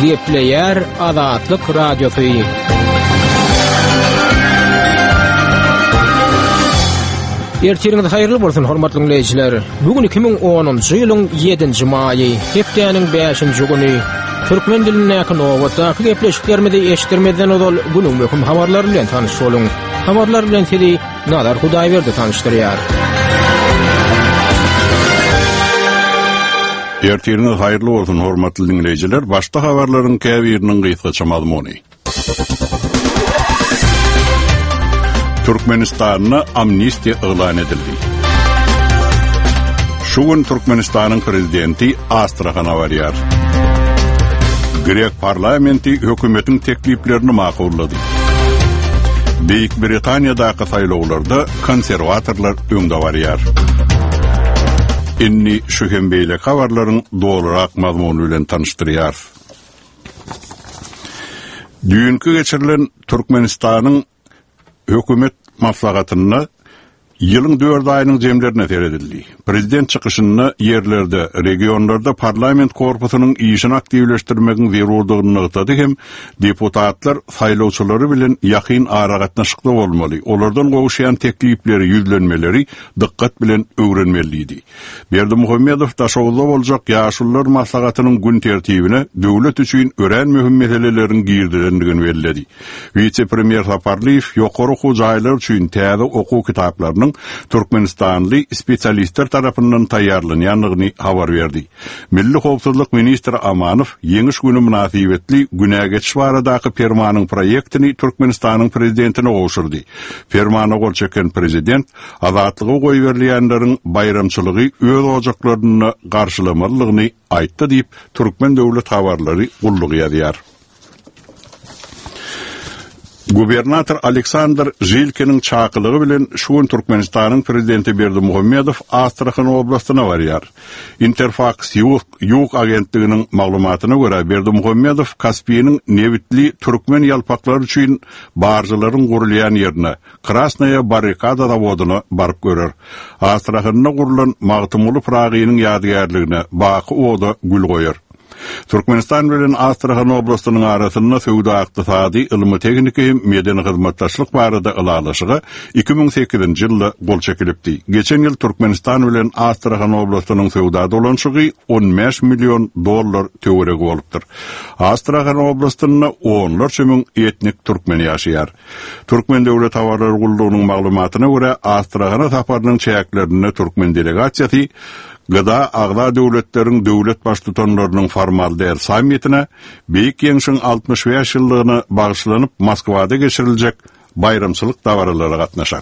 Gepleyer Azatlyk Radiosu. Ertiriniz hayırlı bolsun hormatly dinleyijiler. Bugün 2010-njy ýylyň 7-nji maýy, hepdeniň 5-nji güni. Türkmen dilinäki nowatdaky gepleşiklerimizi eşitdirmeden odal günüň möhüm habarlary bilen tanyş boluň. Habarlar bilen sizi Nazar Hudaýberdi tanışdyrýar. Ertiriniz hayırlı bolsun hormatly dinleyijiler. Başda habarlaryň käbiriniň gysgaça mazmuny. Türkmenistan'a amnistiya ilan edildi. Şu gün Türkmenistan'ın prezidenti Astrahan'a varýar. Grek parlamenti hökümetin tekliplerini makulladı. Büyük Britanya'daki saylawlarda konservatorlar öňde varýar. Inni şu hembeyle habarlaryň dolurak mazmuny bilen tanışdyrýar. Dünkü geçirilen Türkmenistan'ın hökümet maslahatyna ýylyň 4 aýynyň jemlerine seredildi. Prezident çykyşyny ýerlerde, regionlarda parlament korpusynyň işini aktivleşdirmegiň zerurlygyny ýetdi hem deputatlar saýlawçylary bilen ýakyn ara gatnaşykda bolmaly. Olardan gowuşýan teklipleri, ýüzlenmeleri dikkat bilen öwrenmeliydi. Berdimuhammedow Taşowda boljak ýaşullar maslahatynyň gün tertibine döwlet üçin ören möhüm meseleleriň girdilendigini bellädi. Vice-premier Saparliýew ýokary okuw jaýlary üçin täze okuw kitaplarynyň Türkmenistanly spesialistler tarapyndan taýýarlanýanyny habar berdi. Milli howpsuzlyk ministri Amanow ýeňiş güni münasibetli günägeç baradaky fermanyň proýektini Türkmenistanyň prezidentine gowşurdy. Fermana gol çeken prezident azatlygy goý berilýänleriň bayramçylygy öz ojaklaryny garşylamalygyny aýtdy diýip Türkmen döwlet habarlary gullugy ýazýar. Gubernator Aleksandr Zilke'nin çakılığı bilen şu gün Türkmenistan'ın prezidenti Berdimuhammedow Astrahan oblastyna varýar. Interfax ýok agentliginiň maglumatyna görä Berdimuhammedow Kaspiýanyň Nevitli Türkmen ýalpaklary üçin barjylaryň gurulýan ýerine Krasnaya barrikada zawodyna baryp görer. Astrahanyna gurulan Magtymly Pragynyň ýadygärligine baky oda gül goýar. Türkmenistan bilen Astrahan oblastynyň arasynda söwda ykdysady, ilmi tekniki hem medeni hyzmatdaşlyk barada ılalaşygy 2008-nji ýylda gol çekilipdi. Geçen ýyl Türkmenistan bilen Astrahan oblastynyň söwda dolanşygy $15 million töwerek bolupdyr. Astrahan oblastyna onlar sömüň etnik türkmen ýaşaýar. Türkmen döwlet habarlary gullugynyň maglumatyna görä Astrahana saparynyň çäklerini Türkmen delegasiýasy Gıda agda döwletleriň döwlet başlytanlarynyň formal der sammitine Beýik Ýeňşiň 65 ýyllygyna bagyşlanyp Moskwada geçiriljek bayramçylyk dawaralary gatnaşar.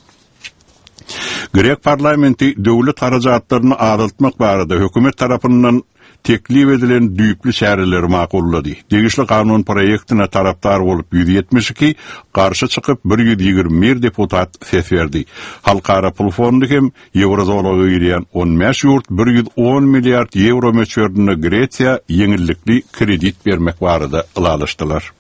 Grek parlamenti döwlet harajatlaryny azaltmak barada hökümet tarapyndan teklip edilen düýpli şäherleri makullady. Degişli kanun proyektine taraptar bolup 172, garşy çykyp 121 deputat ses berdi. Halkara pul fondy hem Ýewrozolaga girýän 15 ýurt 110 milliard euro möçberine Gretsiýa ýeňillikli kredit bermek barada ılalaşdylar.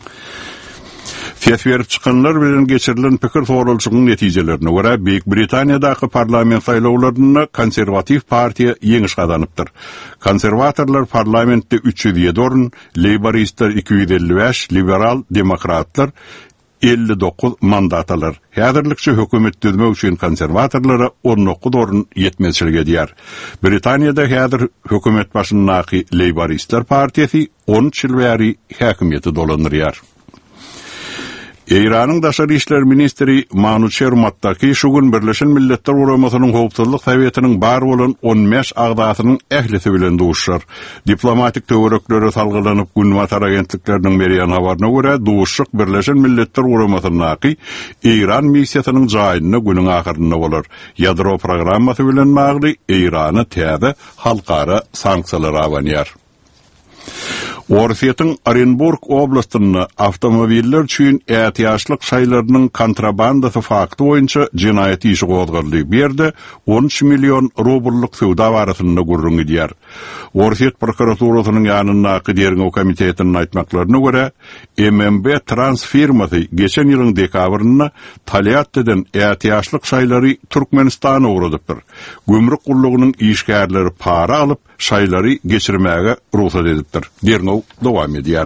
Ses berip çykanlar bilen geçirilen pikir sorulşygyň netijelerine görä Büyük Britaniýadaky parlament saýlawlaryna konserwativ partiýa ýeňiş gazanypdyr. Konserwatorlar parlamentde 307 orun, Labouristler 255, liberal demokratlar 59 mandat alar. Häzirlikçe hökümet düzmek üçin konserwatorlara 19 orun ýetmezçilik edýär. Britaniýada häzir hökümet başyndaky Labouristler partiýasy 13 ýyl bäri häkimiýeti dolanyrýar. İran'ın Daşary işler ministri Manucher Mattaki şu gün Birleşen Milletler Guramasynyň howpsuzlyk Sowietiniň bar bolan 15 agdasynyň ählisi bilen duşar. Diplomatik töwereklere salgylanyp günwatar agentlikleriniň berýän habaryna görä duşyk Birleşen Milletler Guramasynyň İran missiýasynyň jaýyna günüň ahyrynda bolar. Ýadro programmasy bilen magly İrany täze halkara sanksiýalar awanýar. Orsiýetin Orenburg oblastyna awtomobiller üçin ätiýaçlyk şaýlarynyň kontrabandasy fakty boýunça jinaýat işi gozgarly berdi. 13 million rublyk söwda barasynda gurrun edýär. Orsiýet prokuraturasynyň ýanyndaky derňo komitetiniň aýtmaklaryna görä, MMB Trans firmasy geçen ýylyň dekabryna Talyatdan ätiýaçlyk şaýlary Türkmenistana uğradypdyr. Gümrük gullugynyň işgärleri para alyp şaýlary geçirmäge ruhsat edipdir. Derňo öňe dowam edýär.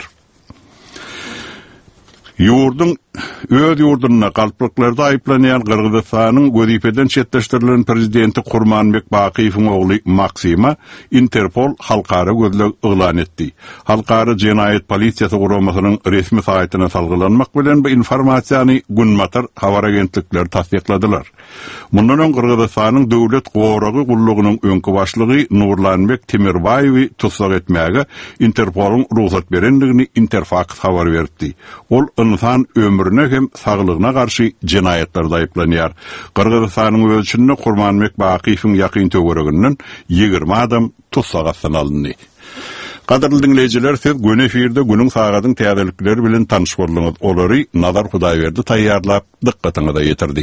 Öz ýurduna galplıklarda aýplanýan Kyrgyzstanyň Gözipeden çetleşdirilen prezidenti Kurmanbek Bakiýewiň ogly Maksima Interpol halkara gözleg ýylan etdi. Halkara Jenaýat Polisiýasy guramasynyň resmi saýtyna salgylanmak bilen bu informasiýany günmatar habar agentlikleri tasdikladylar. Mundan öň Kyrgyzstanyň döwlet goragy gullugynyň öňkü başlygy Nurlanbek Temirbaýewi tutsak etmäge Interpoluň ruhsat berendigini Interfax habar berdi. Ol insan ömrüne hem saglygyna garşy jenaýetler daýyplanýar. Kyrgyzstanyň ölçünde Kurmanbek Bakiýewiň ýakyn töwereginden 20 adam tutsak alındy. Gaderly dinleýijiler, siz gün efirde günüň sagatyň täzelikleri bilen tanyş boldyňyz. Olary Nazar Hudaýberdi taýýarlap dikkatiňize ýetirdi.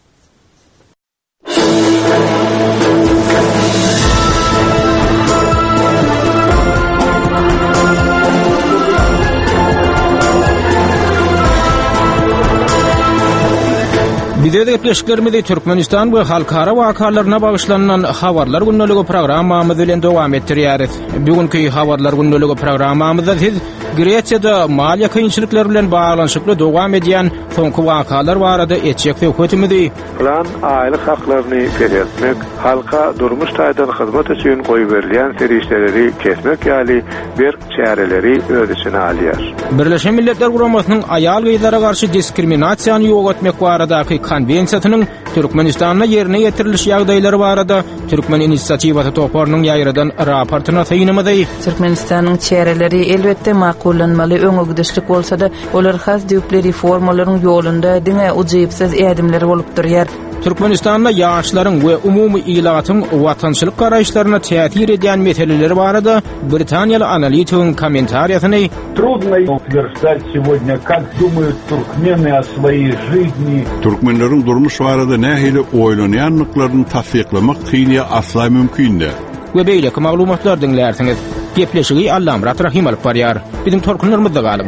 Bize de gepleşiklerimizi Türkmenistan we halkara wakalarına bagışlanan habarlar günneligi programmamyz bilen dowam etdirýäris. Bugünkü habarlar günneligi programmamyzda siz Gretsiýada maliýe kynçylykları bilen baglanyşykly dowam edýän soňky wakalar barada etjek söhbetimizi. Plan aýlyk haklaryny beretmek, halka durmuş taýdan hyzmat üçin goýup berilýän serişleri kesmek ýaly bir çäreleri öz içine alýar. Birleşen Milletler Guramasynyň aýal gyzlara garşy diskriminasiýany ýok etmek baradaky konvensiýasynyň Türkmenistanda ýerine ýetirilýän ýagdaýlary barada Türkmen inisiatiwaty toplarynyň ýaýradan raportyna synymyzy. Türkmenistanyň çäreleri elbetde makullanmaly, öňügdüşlik bolsa da olar has düýpli reformalaryň ýolunda diňe ujypsyz ädimler bolup durýar. Türkmenistanda ýaşlaryň we umumy ilatyň watançylyk garaýşlaryna täsir edýän meseleleri barada Britaniýaly analitygyň kommentariýasyny Трудно утверждать сегодня, как думают туркмены о своей жизни. Türkmenleriň durmuş barada nähili oýlanýanlyklaryny tasdiklamak kynýa asla mümkin de. we beýleki maglumatlar dinlärsiňiz. Gepleşigi Allamrat Rahim alyp barýar. Bizim torkunlarymyzda galyň.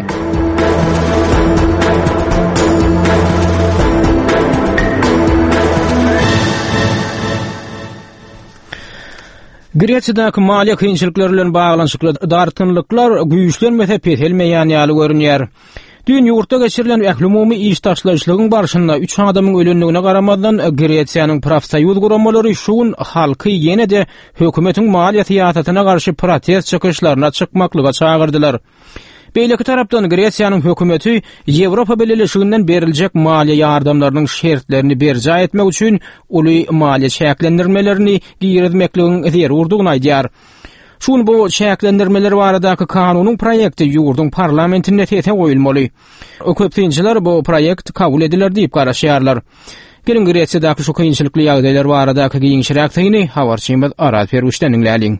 Gretsiýadaky maliýe kynçylyklary bilen baglanyşykly dartynlyklar güýçlenmese petelmeýän ýaly görünýär. Dün ýurtda geçirilen ählumumy iş taşlaşylygyň barşynda 3 adamyň ölenligine garamazdan Gretsiýanyň profsoýuz guramalary şuň halky ýene-de hökümetiň maliýe siýasatyna garşy protest çykyşlaryna çykmaklyga çagyrdylar. Beýleki tarapdan Gretsiýanyň hökümeti Ýewropa Birleşiginden beriljek maliýe ýardamlarynyň şertlerini berja etmek üçin uly maliýe şäklendirmelerini giýirmekligiň zerurdygyny aýdýar. Şun bu şäklendirmeler baradaky kanunyň proýekti ýurdun parlamentinde täze goýulmaly. Köpçüler bu proýekt kabul ediler diýip garaşýarlar. Gelin Gretsiýadaky şu kynçylykly ýagdaýlar baradaky giňişiräkdigini habarçymyz Araz Ferwişden dinläliň.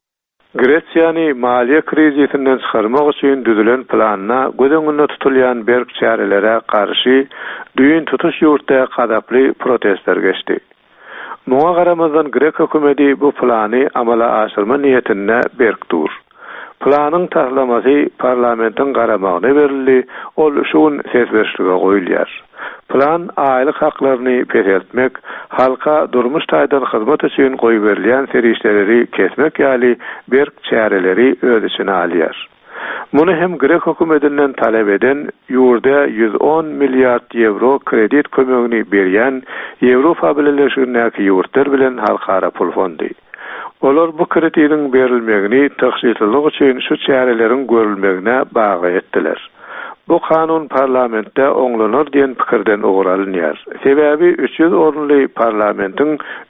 Gretsiýany maliýe krizisinden çykarmak üçin düzülen planyna gödeňinde tutulýan berk çärelere garşy düýün tutuş ýurtda gadaply protestler geçdi. Muňa garamazdan Grek hökümeti bu plany amala aşyrma niýetinde berkdir. Planyň taslamasy parlamentiň garamagyna berildi, ol şuň sesberişlige goýulýar. Plan aýlyk haklaryny peretmek, halka durmuş taýdan hyzmat üçin goýup berilýän serişleri kesmek ýaly berk çäreleri öz içine alýar. Muny hem Grek hökümetinden talep eden ýurda 110 milliard euro kredit kömegini berýän Ýewropa Birleşigindäki ýurtlar bilen halkara pul fondy. Olar bu kreditiň berilmegini taşsyzlyk üçin şu çäreleriň görülmegine baga etdiler. Bu kanun parlamentde oňlanır diýen pikirden oguralynýar. Sebäbi 300 orunly parlamentiň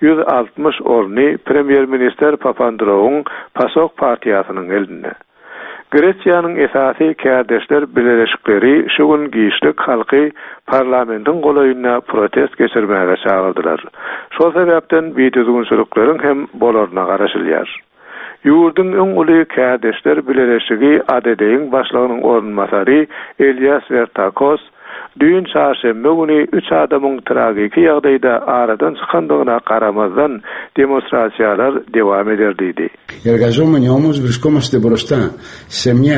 160 orny premier minister Papandreou'ň PASOK partiýasynyň elinde. Gretsiýanyň esasy kädeşler birleşikleri şu gün giýişlik halky parlamentiň golaýyna protest geçirmäge çagyrdylar. Şol sebäpden biýdüzgünçiliklaryň hem bolaryna garaşylýar. Ýurdun öň uly kädeşler birleşigi ADD-iň başlygynyň orunmasary Elias Vertakos düýün çarşembe güni 3 adamyň tragiki ýagdaýda aradan çykandygyna garamazdan demonstrasiýalar dewam ederdi. Οι εργαζόμενοι όμως βρισκόμαστε μπροστά σε μια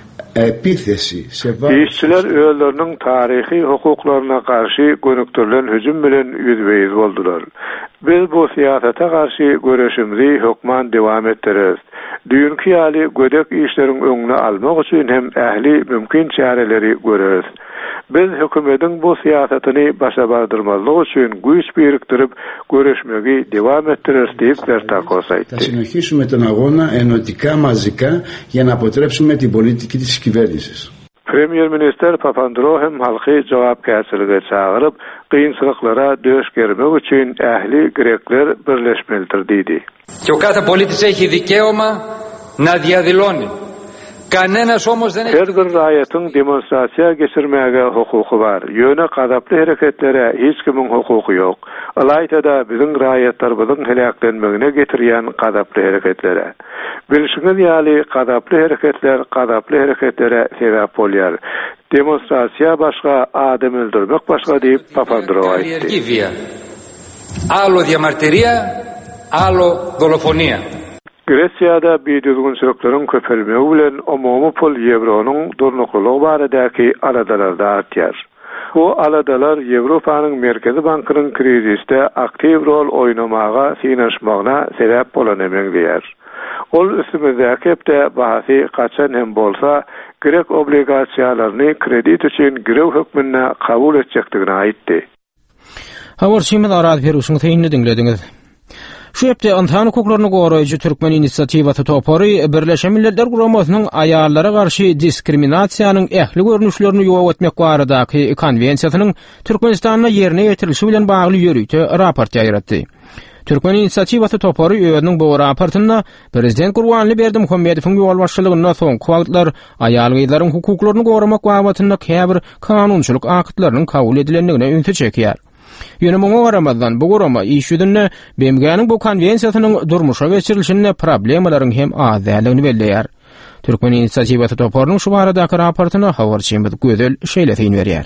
επίθεση σε vağ. İşçiler öýleriniň tarihi hukuklaryna garşy gönüktirilen hüjüm bilen ýüzbeýiz boldular. Biz bu siýasata garşy göreşimizi hökman dewam etdireriz. Düýünki ýaly gödek işleriň öňüne almak üçin hem ähli mümkin çareleri göreriz. Biz hökümetiň bu siýasatyny başa bardyrmalyk üçin güýç birikdirip görüşmegi dewam ettiririz diýip Bertakos aýtdy. Θα συνεχίσουμε τον αγώνα ενωτικά, μαζικά για να αποτρέψουμε την πολιτική της κυβέρνησης. Premier Minister Papandreou hem halky jogapkärçilige çagyryp, kynçylyklara döş germek üçin ähli grekler birleşmelidir diýdi. Και ο κάθε πολίτης έχει δικαίωμα να διαδηλώνει. Κανένας όμως δεν έχει... Her bir raýatyň demonstrasiýa geçirmäge hukuky bar. Ýöne gadaply hereketlere hiç kimiň hukuky ýok. Alaýda biziň raýatlarymyzyň helaklenmegine getirýän gadaply hereketlere. Bilşiňiz ýaly gadaply hereketlere sebäp bolýar. Demonstrasiýa başga, adam öldürmek başga diýip Papandreou aýtdy. Άλλο διαμαρτυρία, άλλο δολοφονία. Greçiýada biýdüzgünçilikleriň köpelmegi bilen umumy pul euronyň durnuklygy baradaky aladalarda artýar. Bu aladalar Ýewropanyň Merkezi Bankynyň kriziste aktiw rol oýnamaga synaşmagyna sebäp bolan emekdiýär. Ol üstümizdäki hepde bahasy kaçan hem bolsa grek obligasiýalaryny kredit üçin girew hökmüne kabul etjekdigini aýtdy. Hawar Şimil arad beruşyň teýinini dinlediňiz. Şu hepde Antan hukuklaryny goraýjy Türkmen inisiatiwaty topary Birleşen Milletler Guramasynyň aýallara garşy diskriminasiýanyň ähli görnüşlerini ýok etmek baradaky konwensiýasynyň Türkmenistanda ýerine ýetirilişi bilen bagly ýörükde raport ýaýratdy. Türkmen inisiatiwaty topary öýüniň bu raportynda Prezident Gurbanly Berdimuhammedowyň ýol başçylygyna soňky wagtlar aýal gyzlaryň hukuklaryny goramak babatynda käbir kanunçylyk aktlarynyň kabul edilendigine ünsü çekýär. Ýönemeňe garamazdan bu gorama iş ýüzünde BMG'niň bu konwensiýasynyň durmuşa geçirilişinde problemalaryň hem azalygini belleýär. Türkmen inisiatiwaty toparynyň şu baradaky raportyna Hawar Şember gözel şeýletin berýär.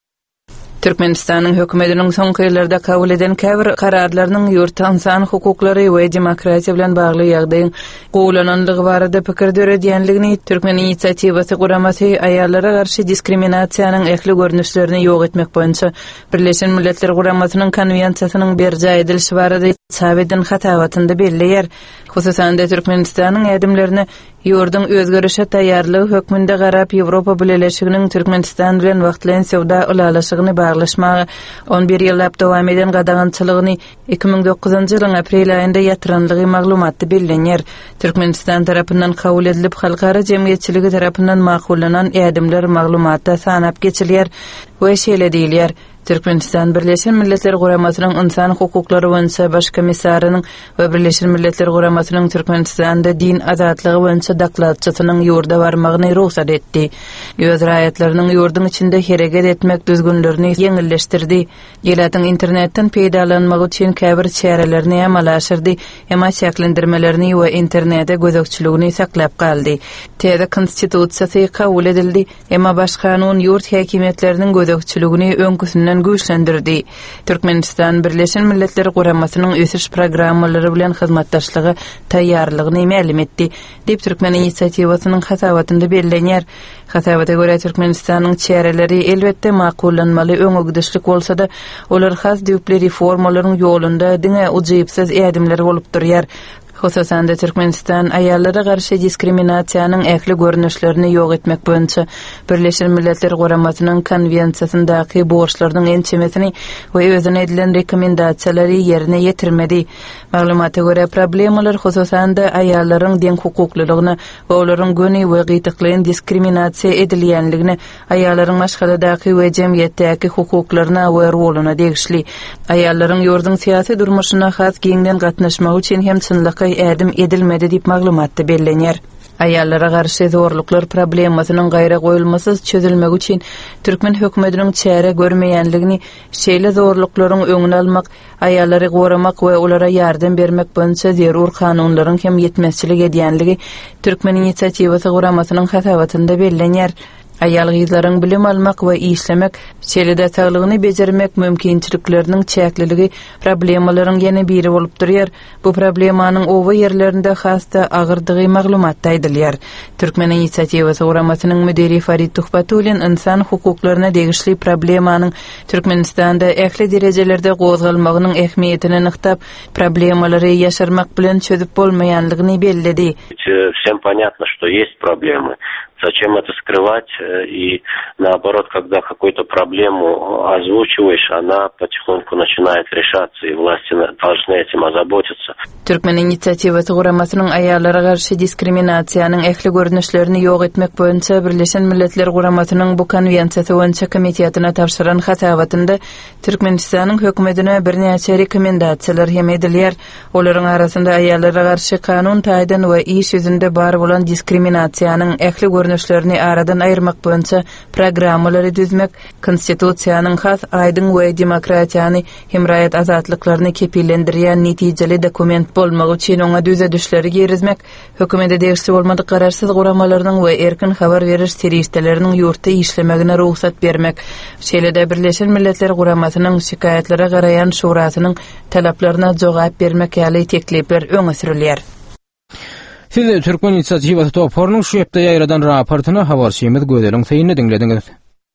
Türkmenistanyň hökümetiniň soňky ýyllarda kabul eden käbir kararlarynyň ýurt insan hukuklary we demokratiýa bilen bagly ýagdaýyň gowlananlygy barada pikir döredýänligini Türkmen inisiatiwaty guramasy aýallara garşy diskriminasiýanyň ähli görnüşlerini ýok etmek boýunça Birleşen Milletler Guramasynyň konwensiýasynyň berjä edilişi barada sabeden hatawatynda belleýär. Hususan da Türkmenistanyň edimlerini ýurdun özgörüşe taýýarlygy hökmünde garap Ýewropa Birleşiginiň Türkmenistan bilen wagtlayan sowda ulalaşygyny baglaşmagy 11 ýyllap dowam eden gadagançylygyny 2009-njy ýylyň aprel aýynda ýatyranlygy maglumatda bellenýär. Türkmenistan tarapyndan kabul edilip halkara jemgyýetçiligi tarapyndan makullanan edimler maglumatda sanap geçilýär we şeýle diýilýär. Türkmenistan Birleşen Milletler Guramasynyň insan hukuklary boýunça baş komissarynyň we Birleşen Milletler Guramasynyň Türkmenistanda din azatlygy boýunça daklatçysynyň ýurda barmagyny ruhsat etdi. Öz raýatlarynyň ýurdun içinde hereket etmek düzgünlerini ýeňilleşdirdi. Ýelatyň internetden peýdalanmagy üçin käbir çärelerini amalaşdyrdy, hema şäklendirmelerini we internete gözekçiligini saklap galdy. Täze konstitusiýasy kabul edildi, hema baş kanun ýurt häkimetleriniň gözekçiligini öňküsünden güýçlendirdi. Türkmenistan Birleşen Milletler Guramasynyň ösüş programmalary bilen hyzmatdaşlygy taýýarlygyny ma'lum etdi. Diýip Türkmen inisiatiwasynyň hasawatynda bellenýär. Hasawata görä Türkmenistanyň çäreleri elbetde makullanmaly öňügdüşlik bolsa-da, olar has düýpli reformalaryň ýolunda diňe ujypsyz ädimler bolup durýar. Hususan da Türkmenistan aýallara garşy diskriminasiýanyň ähli görnüşlerini ýok etmek boýunça Birleşen Milletler Guramasynyň konwensiýasyndaky borçlarynyň ençemesini we özüne edilen rekomendasiýalary ýerine ýetirmedi. Maglumata görä problemalar hususan da aýallaryň deň hukuklylygyny we olaryň göni we gytyklyň diskriminasiýa edilýänligini, aýallaryň maşgaladaky we jemgyýetdäki hukuklaryna we roluna degişli. Aýallaryň ýurdun syýasy durmuşyna has giňden gatnaşmagy üçin hem çynlyky edim edilmedi diýip maglumatda bellenýär. Aýallara garşy zorluklar problemasynyň gaýra goýulmasy çözülmegi üçin Türkmen hökümetiniň çäre görmeýänligini, şeýle zorluklaryň öňüni almak, aýallary goramak we olara ýardam bermek boýunça zerur kanunlaryň hem ýetmezçilik edýänligi Türkmen inisiatiwaty guramasynyň hasawatynda bellenýär. Aýal gyzlaryň bilim almak we işlemek, şeýle saglygyny bejermek mümkinçilikleriniň çäkliligi problemalaryň ýene biri bolup durýar. Bu problemanyň owa ýerlerinde hasta agyrdygy maglumatda aýdylýar. Türkmen inisiatiwaty guramasynyň müdiri Farid Tuhbatullin insan hukuklaryna degişli problemanyň Türkmenistanda ähli derejelerde gozgalmagynyň ähmiýetini nyktap, problemalary ýaşarmak bilen çözüp bolmaýanlygyny belledi. всем понятно, что есть проблемы. Зачем это скрывать? И наоборот, когда какую-то проблему озвучиваешь, она потихоньку начинает решаться, и власти должны этим озаботиться. Türkmen inisiativasi guramasının ayarlara karşı diskriminasiyanın ehli görünüşlerini yok etmek boyunca Birleşen Milletler Guramasının bu konvensiyası boyunca komitetine tapşıran hatavatında Türkmenistan'ın hökümetine bir neçe rekomendasiyalar hem edilýär. Olaryň arasynda ayarlara karşı kanun taýdan we iş yüzünde bar bolan diskriminasiýanyň ehli görünüşlerini aradan ayırmak boyunca programmaları düzmek, konstitusiýanyň has aýdyň we demokratiýany hem raýat azatlyklaryny kepillendirýän netijeli dokument bolmagy üçin oňa düze düşleri gerizmek, hökümete degişli bolmady kararsız guramalarynyň we erkin habar beriş serişdeleriniň ýurtda işlemegine ruhsat bermek. Şeýle-de Birleşen Milletler Guramasynyň şikayetlere garayan şurasynyň talaplaryna jogap bermek ýaly teklipler öňe sürilýär. Siz Türkmen inisiativasy toparynyň şu ýepde ýaýradan raportyny habarçymyz Gödeliň seýine dinlediňiz.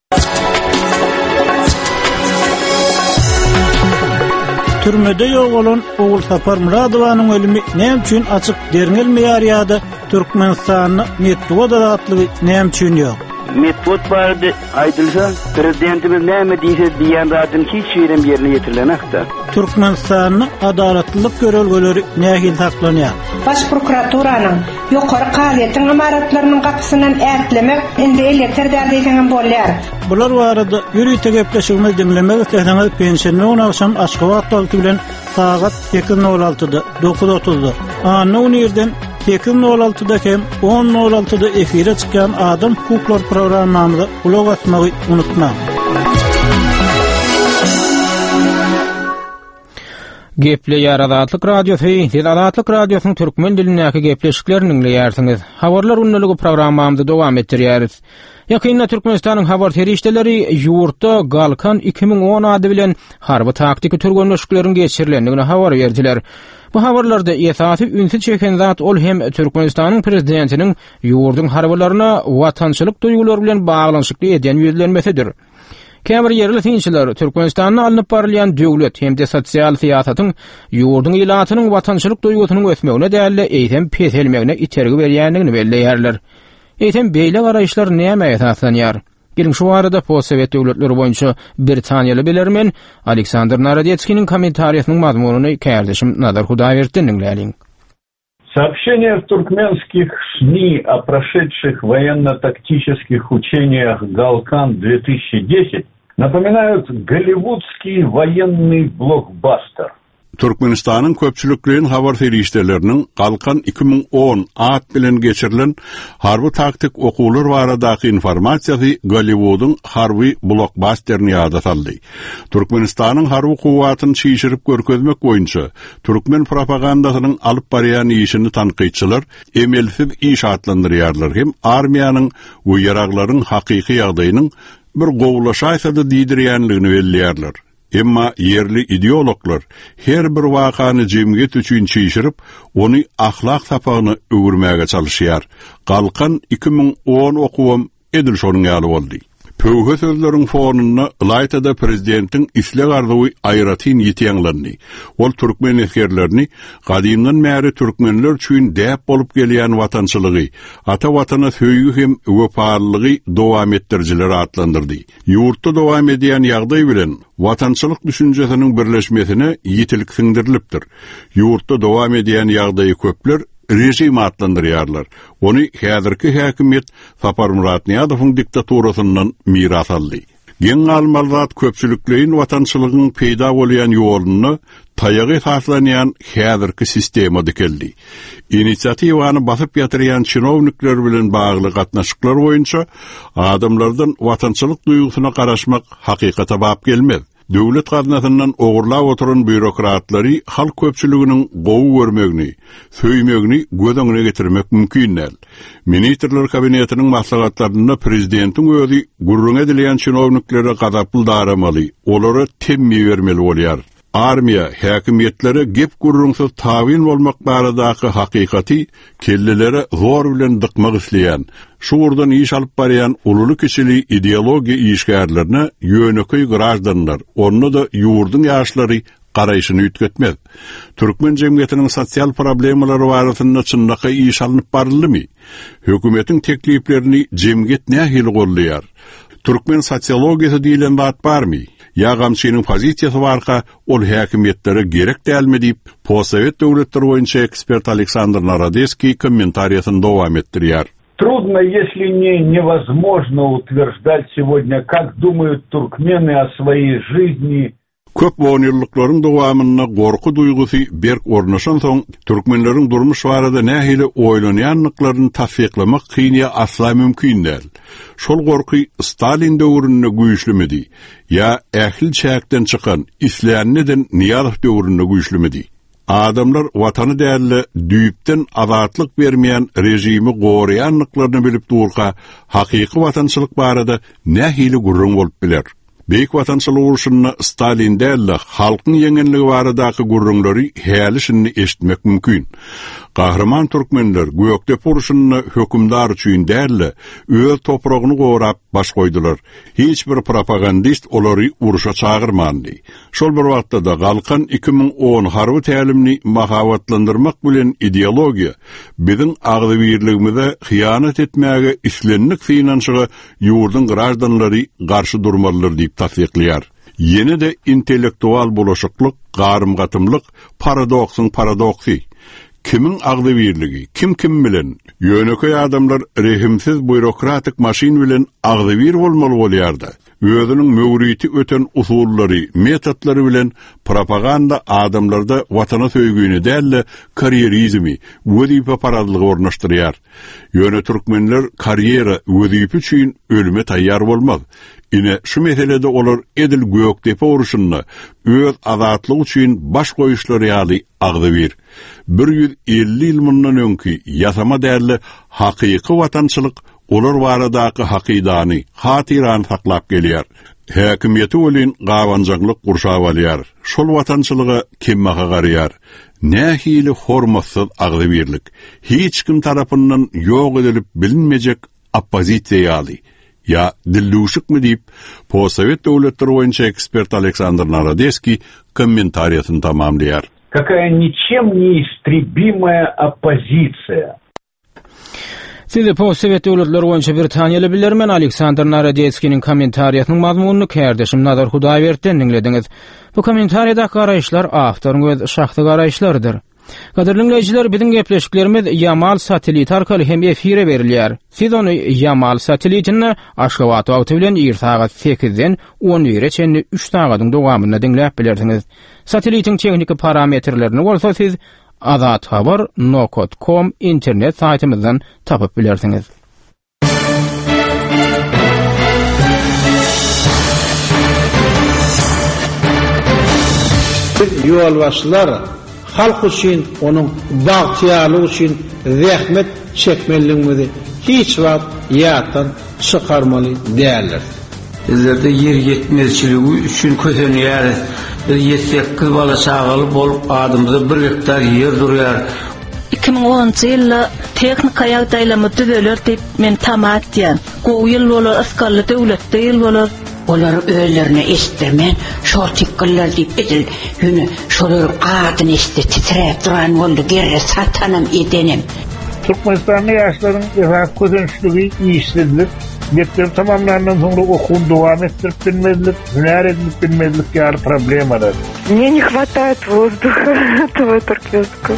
Türmede ýok bolan Oğul Sapar Muradowanyň ölümi näme üçin açyk derňelmeýär ýa-da Türkmenistanyň netwada atlygy näme üçin ýok? Metod bardy aýdylsa, prezidentimiz näme diýse diýen radyň hiç ýerim ýerine ýetirilmekde. Türkmenistanyň adalatlylyk görelgeleri nähil saklanýar? Baş prokuraturaның ýokary gazetin amaratlarynyň gapysynyň ärtlemek indi elektr därdegen bolýar. Bular barada ýürüýte gepleşigimiz dinlemek isteseniz pensiýony akşam Aşgabat wagty bilen saat 8:06-da 9:30-da Anyň ýerden 8:06-da hem 10:06-da efire çykan Adam hukuklar programmamyza ulak atmagy unutma. Gepleýär Azatlyk Radiosu, siz Azatlyk Radiosynyň türkmen dilindäki gepleşiklerini dinleýärsiňiz. Habarlar unulygy programmamyzda dowam etdirýäris. Ýakynda Türkmenistanyň habar terişdeleri ýurtda galkan 2010 ady bilen harby taktiki türgönleşiklerini geçirilendigine habar berdiler. Bu habarlarda esasy ünsi çeken zat ol hem Türkmenistanyň prezidentiniň ýurduň harbylaryna watançylyk duýgulary bilen baglanyşykly eden ýüzlenmesidir. Käbir yerli tinçiler Türkmenistanyň alınıp barylýan döwlet hem de sosial siýasatyň ýurduň ilatynyň watançylyk duýgusynyň ösmegine däli eýtem peselmegine itergi berýändigini belleýärler. Eýtem beýle garaýşlar näme esaslanýar? Gelin şu arada post-sowet döwletleri boýunça Britaniýaly bilermen Aleksandr Narodetskiň kommentariýasynyň mazmunyny kärdeşim Nadar Hudaýberden dinläliň. Сообщения в туркменских СМИ о прошедших военно-тактических учениях «Галкан-2010» напоминают голливудский военный блокбастер. Türkmenistanyň köpçülikliğin habar terişdelerinin Galkan 2010 ad bilen geçirilen harby taktik okuwlar baradaky informasiýasy Gollywood'un harby blockbusterini ýada saldy. Türkmenistanyň harby kuwatyny çyşyryp görkezmek boýunça türkmen propagandasynyň alyp barýan işini tanqyçylar emelsiz iş atlandyrýarlar hem armiýanyň we ýaraglaryň hakyky ýagdaýynyň bir gowlaşaýsada diýdirýänligini belleýärler. Emma yerli ideologlar her bir wakany jemgyýet üçin çyşyryp, ony ahlak sapagyny öwürmäge çalışýar. Galkan 2010 okuwam edil şonuň ýaly boldy. Pöwhe sözleriň fonuna Laytada prezidentiň isleg arzuwy aýratyn ýetýänlerini, ol türkmen eskerlerini gadymdan märi türkmenler üçin däp bolup gelýän watançylygy, ata watana söýgü hem wepalylygy dowam etdirjiler atlandyrdy. Ýurtda dowam edýän ýagdaý bilen watançylyk düşünjesiniň birleşmesine ýetilik siňdirilipdir. Ýurtda dowam edýän ýagdaýy köpler rejim atlandyrýarlar. Ony häzirki häkimet Sapar Muradownyň diktaturasyndan miras aldy. Geň almalzat köpçülikliğin watançylygyň peýda bolýan ýoluny taýagy taslanýan häzirki sistema dikeldi. Inisiatywany basyp ýatyrýan çynownikler bilen bagly gatnaşyklar boýunça adamlardan watançylyk duýgusyna garaşmak hakykata bap gelmez. Döwlet gaznasyndan ogurlap oturan bürokratlary halk köpçüliginiň gowy görmegini, söýmegini göz öňüne getirmek mümkin näl. Ministrler kabinetiniň maslahatlarynda prezidentiň özi gurrun edilýän çynowniklere gadaply daramaly, olary temmi bermeli bolýar. Armiýa häkimetlere gep gurrunsyz tawin bolmak baradaky hakykaty kellelere zor bilen dykmak isleýän, şuurdan iş alyp barýan ululy kişili ideologiýa işgärlerine ýöneköy grajdanlar, onu da ýurduň ýaşlary garaýşyny üýtgetmez. Türkmen jemgyýetiniň sosial problemalary barasynda çyndaky iş alınıp baryldymy? Hökümetiň tekliplerini jemgyýet nähili gollaýar? Türkmen sosiologiýasy diýilen zat barmy? Ya gamçynyň pozisiýasy barka ol häkimetlere gerek dälmi diýip Possovet döwletleri boýunça ekspert Александр Народецкий комментариясын дowam etdirýär. Трудно, если не невозможно утверждать сегодня, как думают туркмены о своей жизни. Köp ýyllyklaryň dowamyna gorku duýgusy berk ornaşan soň türkmenleriň durmuş barada nähili oýlanýanlyklaryny tasdiklamak kynýa asla mümkin däl. Şol gorky Stalin döwründe güýçlümedi, ya ähli çäkden çykan İslamnyň Niýazov döwründe güýçlümedi. Adamlar watany däli düýpden azatlyk bermeýän rejimi goraýanlyklaryny bilip durga, hakyky watançylyk barada nähili gurrun bolup biler. Beýik watançylyk uruşyny Stalin däli halkyň ýeňenligi baradaky gurrunlary häli eşitmek mümkin. Kahraman türkmenler Gökdep uruşyny hökümdar üçin däli öz topragyny gorap baş goýdular. Hiç bir propagandist olary uruşa çağırmandy. Şol bir wagtda da galkan 2010 harby tälimini mahawatlandyrmak bilen ideologiýa biziň agdybirligimize hyýanat etmäge islenlik finansyga ýurdun gradanlary garşy durmalylar diýip tasdiklýar. Yeni de intellektual bulaşıklık, garym-gatymlyk paradoksyň paradoksy. Kimin agdybirligi, kim bilen? Ýöneköy adamlar rehimsiz bürokratik maşin bilen agdybir bolmaly bolýardy. Özüniň möwriti öten usullary, metodlary bilen propaganda adamlarda watana söýgüni däl, karierizmi, wezipä paradlygy ornaşdyrýar. Ýöne türkmenler kariyera, wezipä üçin ölüme taýýar bolmaz. Ine şu meselede olar edil Gökdepe uruşyny öz azatlygy üçin baş goýuşlary ýaly agdybir. 150 ýyl mundan öňki ýasama däli hakyky watançylyk olar baradaky hakydany, hatyran saklap gelýär. Häkimiýeti bolan gawanjaklyk gursap alýar. Şol watançylyga kimmaga garaýar. Nähili hormatsyz agdybirlik. Hiç kim tarapyndan ýok edilip bilinmejek oppozisiýa ýaly. Ya dilluşuk mu deyip Possovet döwletleri boýunça ekspert Александр Народецкий комментариясын tamamlaýar. Какая ничем не истребимая оппозиция. Siz Possovet döwletleri boýunça Britaniýaly bilermen Александр Народецкийниň kommentariýasynyň mazmunyny kärdeşim Nazar Hudaýberden dinlediňiz. Bu kommentariýada garaýşlar awtoryň öz şahsy garaýşlarydyr. Gaderli dinleyijiler, biziň gepleşiklerimiz Yamal satelit arkaly hem efire berilýär. Siz onu Yamal satelitini Aşgabat wagty bilen 8-den 11-çe 3 sagatyň dowamyna dinläp bilersiňiz. Satelitiň teknik parametrlerini bolsa siz azathabar.com internet saytymyzdan tapyp bilersiňiz. Ýolbaşçylar halk üçün, onun bagtyarlygy üçün zähmet çekmeliligini hiç wagt ýatdan çykarmaly däldir. Bizlerde yer yetmezçiligi üçün kösenýär. Bir 7-8 bala çagaly bolup adamyzda 1 hektar yer durýar. 2010 ýylda teknika ýagdaýlamy düzeler diýip men tamat diýen. Gowy ýyl bolar askarly döwletde ýyl bolar. Olar öýlerine estirmen, şortikler diýip edil. Ýöne şolar adyny estir titrep duran boldy, gerre satanam edenim. Türkmenistan'da yaşların közençligi işsizlik, mektep tamamlandan sonra okuwny dowam etdirip bilmezlik, hüner edip bilmezlik ýaly problemalar. Мне не хватает воздуха, этого Туркменска.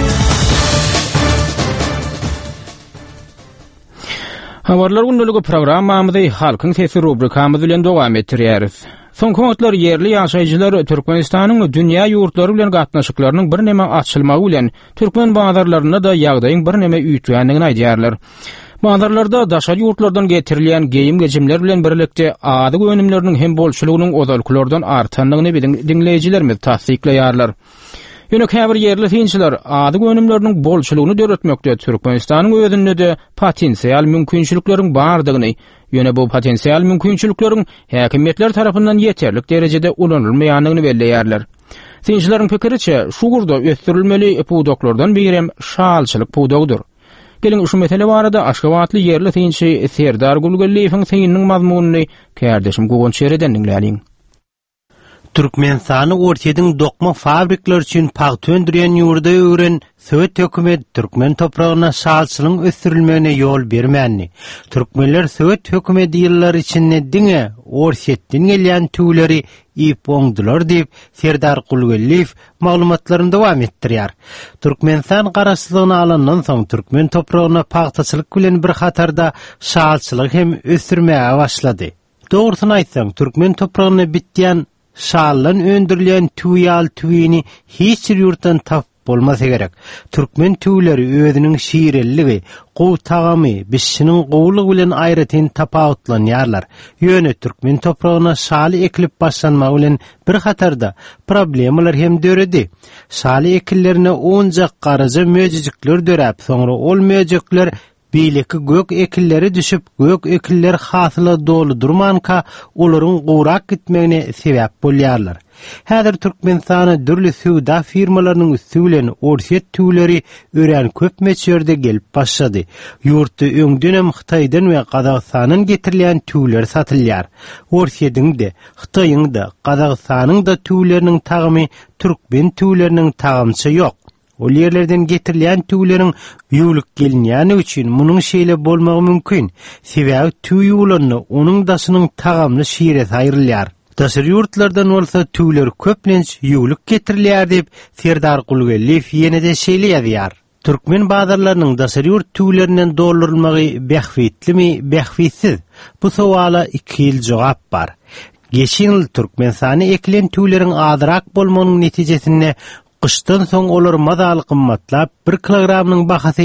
Habarlar gündəligi programmamyzy halkyň sesi rubrikamyz bilen dowam etdirýäris. Soňky wagtlar yerli ýaşaýjylar Türkmenistanyň dünýä ýurtlary bilen gatnaşyklarynyň bir näme açylmagy bilen türkmen bazarlaryna da ýagdaýyň bir näme üýtgänligini aýdýarlar. Bazarlarda daşa ýurtlardan getirilýän geyim-gejimler bilen birlikde ady önümleriniň hem bolşulygynyň ozalyklardan artanlygyny bilen dinleýijilerimiz tasdiklaýarlar. Ýöne käbir yerli finçiler ady önümleriniň bolşulygyny döretmekde Türkmenistanyň özünde de potensial mümkinçilikleriň bardygyny, ýöne bu potensial mümkinçilikleriň häkimetler tarapyndan ýeterlik derejede ulanylmaýanlygyny belleýärler. Finçileriň pikiriçe, şu gurda ösdürilmeli pudoklardan birem şalçylyk pudogdur. Gelin şu mesele barada Aşgabatly yerli finçi Serdar Gulgulliýewiň synnyň mazmunyny kärdeşim Gogon Şereden dinläýin. Türkmenistany ortýedyň dokma fabrikler üçin paýt öndüren ýurda öwren Söwet hökümet Türkmen toprağına şalçylygyň ösürilmegine ýol bermänni. Türkmenler Söwet hökümeti ýyllar içinde diňe orsetden gelýän tüwleri ip oňdular diýip Serdar Gulgelliýew maglumatlaryny dowam etdirýär. Türkmenistan garaşsylygyny alandan soň Türkmen toprağına paýtaçylyk bilen bir hatarda şalçylyk hem ösürmäge başlady. Dogrusyny aýtsaň, Türkmen toprağına bitýän şallan öndürilen tüýal tüýini hiç bir ýurtdan tap bolmasa gerek. Türkmen tüýleri özüniň şiirelligi, gowy tagamy, bişiniň gowlugy bilen aýratyn tapawutlanýarlar. Ýöne Türkmen toprağına şaly ekilip başlanmagy bilen bir hatarda problemalar hem döredi. Şaly ekillerine onjak garaja möjejikler döräp, soňra ol möjejikler Beýleki gök ekilleri düşüp gök ekiller hasyla dolu durmanka olaryň gowrak gitmegine sebäp bolýarlar. Häzir Türkmenistana dürli suwda firmalarynyň üstü bilen orset tüwleri ören köp meçerde gelip başlady. Ýurtda öňden Hytaýdan we Gazagystanyň getirilýän tüwler satylýar. Orsetdiň de, Hytaýyň da, Gazagystanyň da tüwleriniň tagymy Türkmen tüwleriniň tagamçy ýok. O yerlerden getirilýän tüwleriň ýuwlyk gelinýäni üçin munyň şeýle bolmagy mümkin. Sebäbi tüw ýuwlanyny onuň daşynyň tagamly şiire aýrylýar. Daşyr ýurtlardan bolsa tüwler köplenç ýuwlyk getirilýär diýip Serdar Gulgelliýew ýene-de şeýle ýazýar. Türkmen bazarlarynyň daşyr ýurt tüwlerinden doldurulmagy behfitlimi, behfitsiz? Bu sowala iki ýyl jogap bar. Geçen ýyl Türkmenistana ekilen tüwleriň azyrak bolmagynyň netijesinde Qışdan soň olar mazaly qymmatlap, 1 kilogramynyň bahasy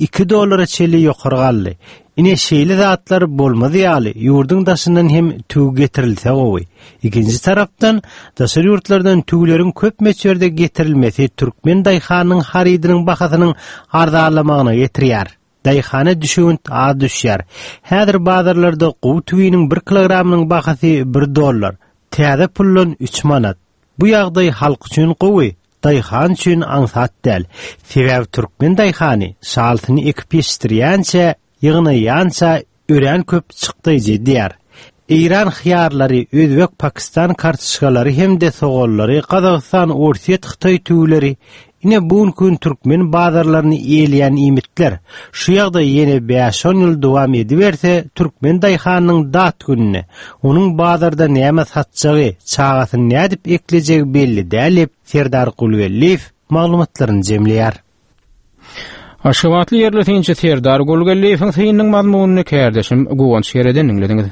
$2 çeli ýokargaldy. Ine şeýle zatlar bolmady ýaly, ýurdun daşyndan hem tüw getirilse gowy. Ikinji tarapdan, daşary ýurtlardan tüwleriň köp meçerde getirilmesi Türkmen daýhanynyň haridynyň bahasynyň arzalamagyna getirýär. Daýhana düşünt az düşýär. Häzir bazarlarda gowy tüwiniň 1 kilogramynyň bahasy $1. Täze pullan 3 manat. Bu ýagdaý halk üçin gowy. Daýhan üçin aňsat däl. Sebäbi Türkmen daýhany şaltyny ekip ýetirýänçe, ýygnaýança ören köp çykdyjy diýär. İran xiyarlary, Özbek, Pakistan kartuşkalary hem de sogollary, Gazagystan, Orset, Hytaý tüwleri ine bugün Türkmen bazarlaryny eýleýän imitler. Şu ýagda ýene 5-10 ýyl dowam ediberse, Türkmen daýhanynyň dat gününe, onuň bazarda näme satjagy, çagasyny nädip eklejegi belli däl. Serdar Gulgelliýew maglumatlaryny jemleýär. Aşgabatly ýerleşinçe Serdar Gulgelliýewiň synyň mazmunyny kärdeşim Gowan şereden dinlediňiz.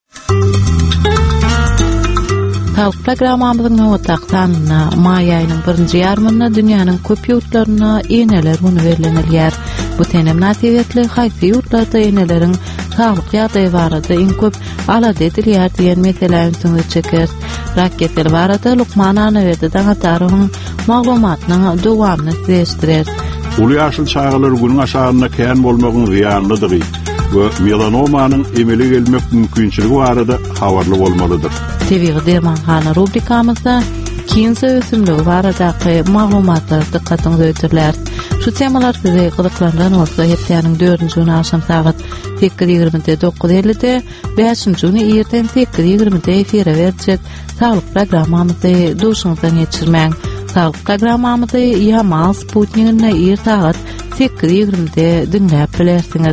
Halk programamyzyň nowataqdan may aýynyň 1-nji ýarmyna dünýäniň köp ýurtlaryna eneler uny berilýär. Bu tenem näsigetli haýsy ýurtlarda eneleriň saglyk ýagdaýy barada iň köp alad edilýär diýen meseleň üstüne çeker. Raketler barada Lukman Anawerdi daňataryň maglumatyny dowamly süreşdirer. Uly ýaşyl çağlar günüň aşagyna kän bolmagyň ziýanlydygy we melanomanyň emeli gelmek mümkinçiligi barada habarly bolmalydyr. TV Dermanhana rubrikamyzda kinse ösümligi baradaky maglumatlar dikkatiňizi öýtürler. Şu temalar size gyzyklandan bolsa hepsiňiň 4-nji güni akşam saat 8:20-9:50-de, 5-nji güni erten 8:20-de efire berjek saglyk programmamyzdy duşuňyzdan geçirmäň. Saglyk programmamyzdy ýa-mal Sputnik'ne er saat 8:20-de dinläp bilersiňiz.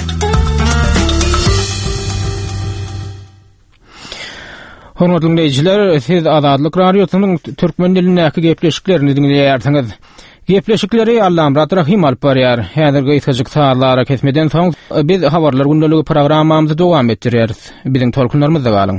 Hormatly dinleyijiler, siz Azadlyk radiosynyň türkmen dilindäki gepleşiklerini dinleýärsiňiz. Gepleşikleri Allamrat Rahim alyp barýar. Häzirgi ýetjek saatlara kesmeden soň biz habarlar gündeligi programmamyzy dowam etdirýäris. Biziň tolkunlarymyzda galyň.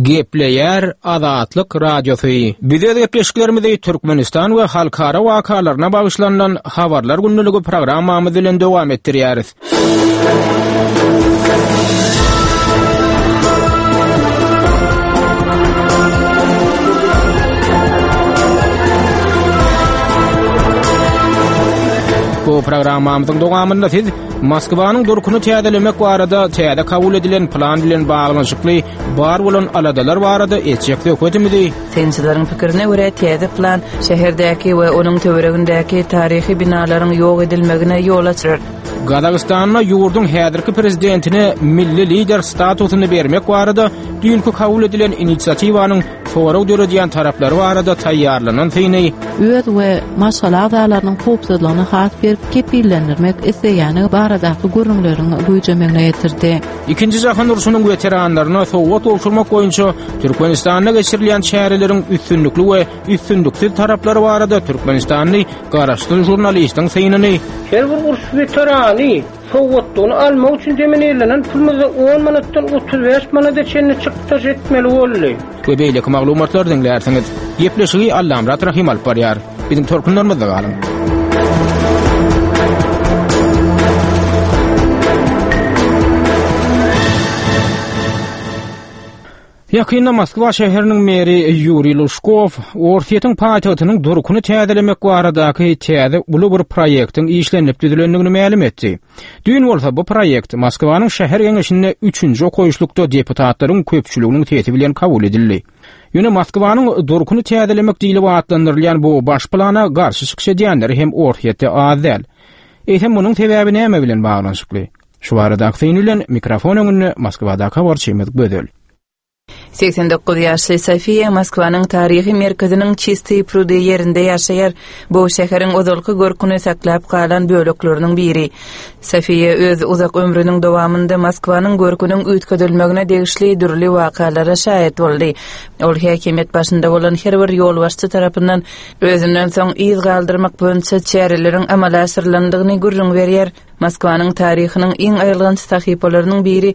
Gepleyer Azatlyk Radiosu. Bize gepleşiklerimizi Türkmenistan we halkara wakalarına bagışlanan habarlar günnüligi programmamyz bilen dowam etdirýäris. Bu programmamyzyň dowamynda siz Moskwanyň durkuny täzelemek barada täze kabul edilen plan bilen baglanşykly bar bolan aladalar barada etjek söhbetimizi. Sensizlaryň pikirine görä täze plan şäherdäki we onuň töweregindäki taryhy binalaryň ýok edilmegine ýol açar. Gazagystanyň ýurdun häzirki prezidentine milli lider statusyny bermek barada düýünki kabul edilen inisiatywanyň soraw döredýän taraplary barada taýýarlanan syny öz we maşgala agzalarynyň howpsuzlygyny has berip kepillendirmek isleýäni baradaky görüňlerini güýjemegine ýetirdi. Ikinji Jahon uruşunyň weteranlaryna sowat olşurmak boýunça Türkmenistanda geçirilýän şäherleriň üstünlikli we üstünliksiz taraplary barada Türkmenistanyň garaşdyr jurnalistiň synyny her bir uruş weterany sowatdyny almak üçin demenelenen pulmyzy 10 manatdan 35 manata çenni çykdyr etmeli boldy. Köbeýlik maglumatlar diňlersiňiz. Ýepleşigi Allamrat Rahim alyp barýar. Bizim torkunlarymyzda galyň. Yakynda Moskwa şäheriniň meri Yuriy Lushkov Orsiýetiň paýtagtynyň durkuny täzelemek baradaky täze uly bir proýektiň işlenip düzülendigini ma'lum etdi. Düýün bolsa bu proýekt Moskwanyň şäher geňeşinde 3-nji okoýuşlukda deputatlaryň köpçüliginiň täze bilen kabul edildi. Ýöne Moskwanyň durkuny täzelemek diýilip adlandyrylýan bu baş plana garşy çykşedýänler hem orsiýetde az däl. Eýsem munyň sebäbi näme bilen baglanşykly? Şu barada synylan mikrofon öňünde Moskwada habarçymyz gödel. 89 ýaşly Safiýa Moskwanyň taryhy merkeziniň çysty prudy ýerinde ýaşaýar. Bu şäheriň ozalky görküni saklap galan bölekleriniň biri. Safiýa öz uzak ömrüniň dowamynda Moskwanyň görküniniň üýtgedilmegine degişli durly wakalara şahit boldy. Ol häkimet başynda bolan her bir ýolbaşçy tarapyndan özünden soň iz galdyrmak boýunça çäreleriň amala asyrlandygyny görüň berýär. Moskwanyň taryhynyň iň aýrylgan sahipalarynyň biri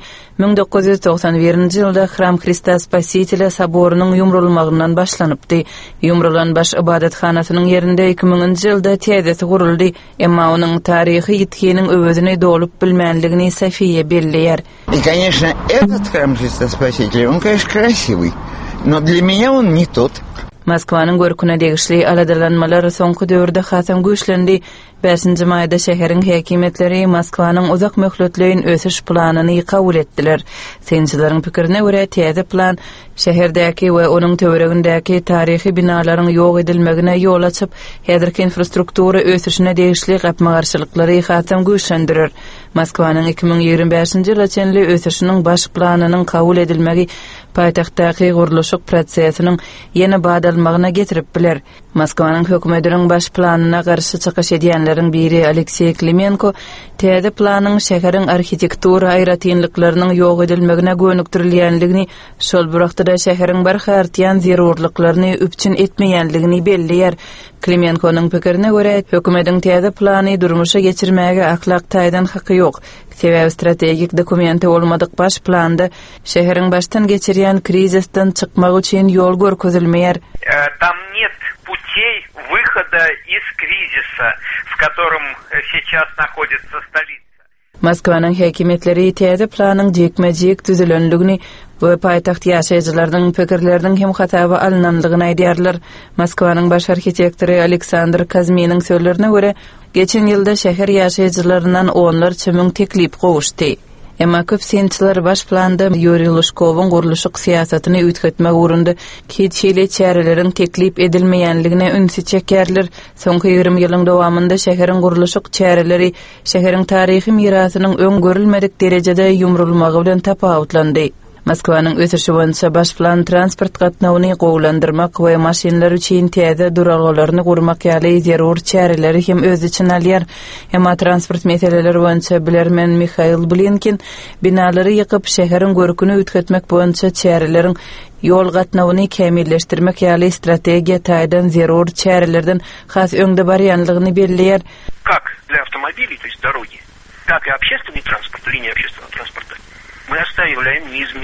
1991-nji ýylda Hram Hrista Spasителя saborunyň ýumrulmagyndan başlanypdy. Ýumrulan baş ibadetkanasynyň ýerinde 2000-nji ýylda täzesi guruldy, emma onuň taryhy ýitkeniň öwüzini dolup bilmänligini Safiýa belleýär. И, конечно, этот Храм Христа Спасителя, он, конечно, красивый, но для меня он не тот. Moskwanyň görküne degişli aladalanmalar soňky döwürde hasam güýçlendi. 5-nji maýda şäheriň häkimetleri Moskwanyň uzak möhletleýin ösüş planyny kabul etdiler. Sensizlaryň pikirine görä täze plan şäherdäki we onuň töweregindäki taryhy binalaryň ýok edilmegine ýol açyp, häzirki infrastruktura ösüşine degişli gapma garşylyklary hasam güýçlendirir. Moskwanyň 2025-nji ýyla çenli ösüşiniň baş planynyň kabul edilmegi paýtagtdaky guruluşyk prosesiniň ýene badalmagyna getirip biler. Moskwanyň hökümetiniň baş planyna garşy çykyş edýänleriň biri Aleksey Klimenko täze planyň şäheriň arhitektura aýratynlyklarynyň ýok edilmegine gönükdirilýänligini, şol buraqda da şäheriň barhartýan zerurlyklaryny üpçün etmeýänligini belleýär. Klimenko'nun pikirine göre hökümetin täze plany durmuşa geçirmäge aklak taýdan haky ýok. Sebäbi strategik dokumenti olmadyk baş planda şäheriň baştan geçirýän krizisden çykmak üçin ýol görkezilmeýär. Там нет путей выхода из кризиса, в котором сейчас находится столица. Moskwanyň häkimetleri täze planyň jekme-jek düzülenligini we paýtaxt ýaşaýjylarynyň pikirleriniň hem hataby alynanlygyny aýdýarlar. Moskwanyň baş arhitektori Aleksandr Kazmiynyň sözlerine görä, geçen ýylda şäher ýaşaýjylaryndan onlarça müň teklip gowuşdy. Emma köp sensizler baş planda Yuriy Lushkowyň guruluşyk siýasatyny üýtgetmek urundy. Kitçili çäreleriň teklip edilmeýänligine ünsi çekerler. Soňky 20 ýylyň dowamynda şäheriň guruluşyk çäreleri şäheriň taryhy mirasynyň öň görülmedik derejede ýumrulmagy bilen tapawutlandy. Moskwanyň ösüşi boýunça baş plan transport gatnawyny gowlandyrmak we maşinler üçin täze duralgalaryny gurmak ýaly zerur çäreleri hem öz için alýar. Emma transport meseleleri boýunça bilermen Mikhail Blinkin binalary ýykyp şäheriň görküni üýtgetmek boýunça çäreleriň ýol gatnawyny kämilleşdirmek ýaly strategiýa taýdan zerur çärelerden has öňde barýanlygyny belleýär. Как для автомобилей, то есть дороги, так и общественный транспорт, линия общественного транспорта мы оставляем неизменной.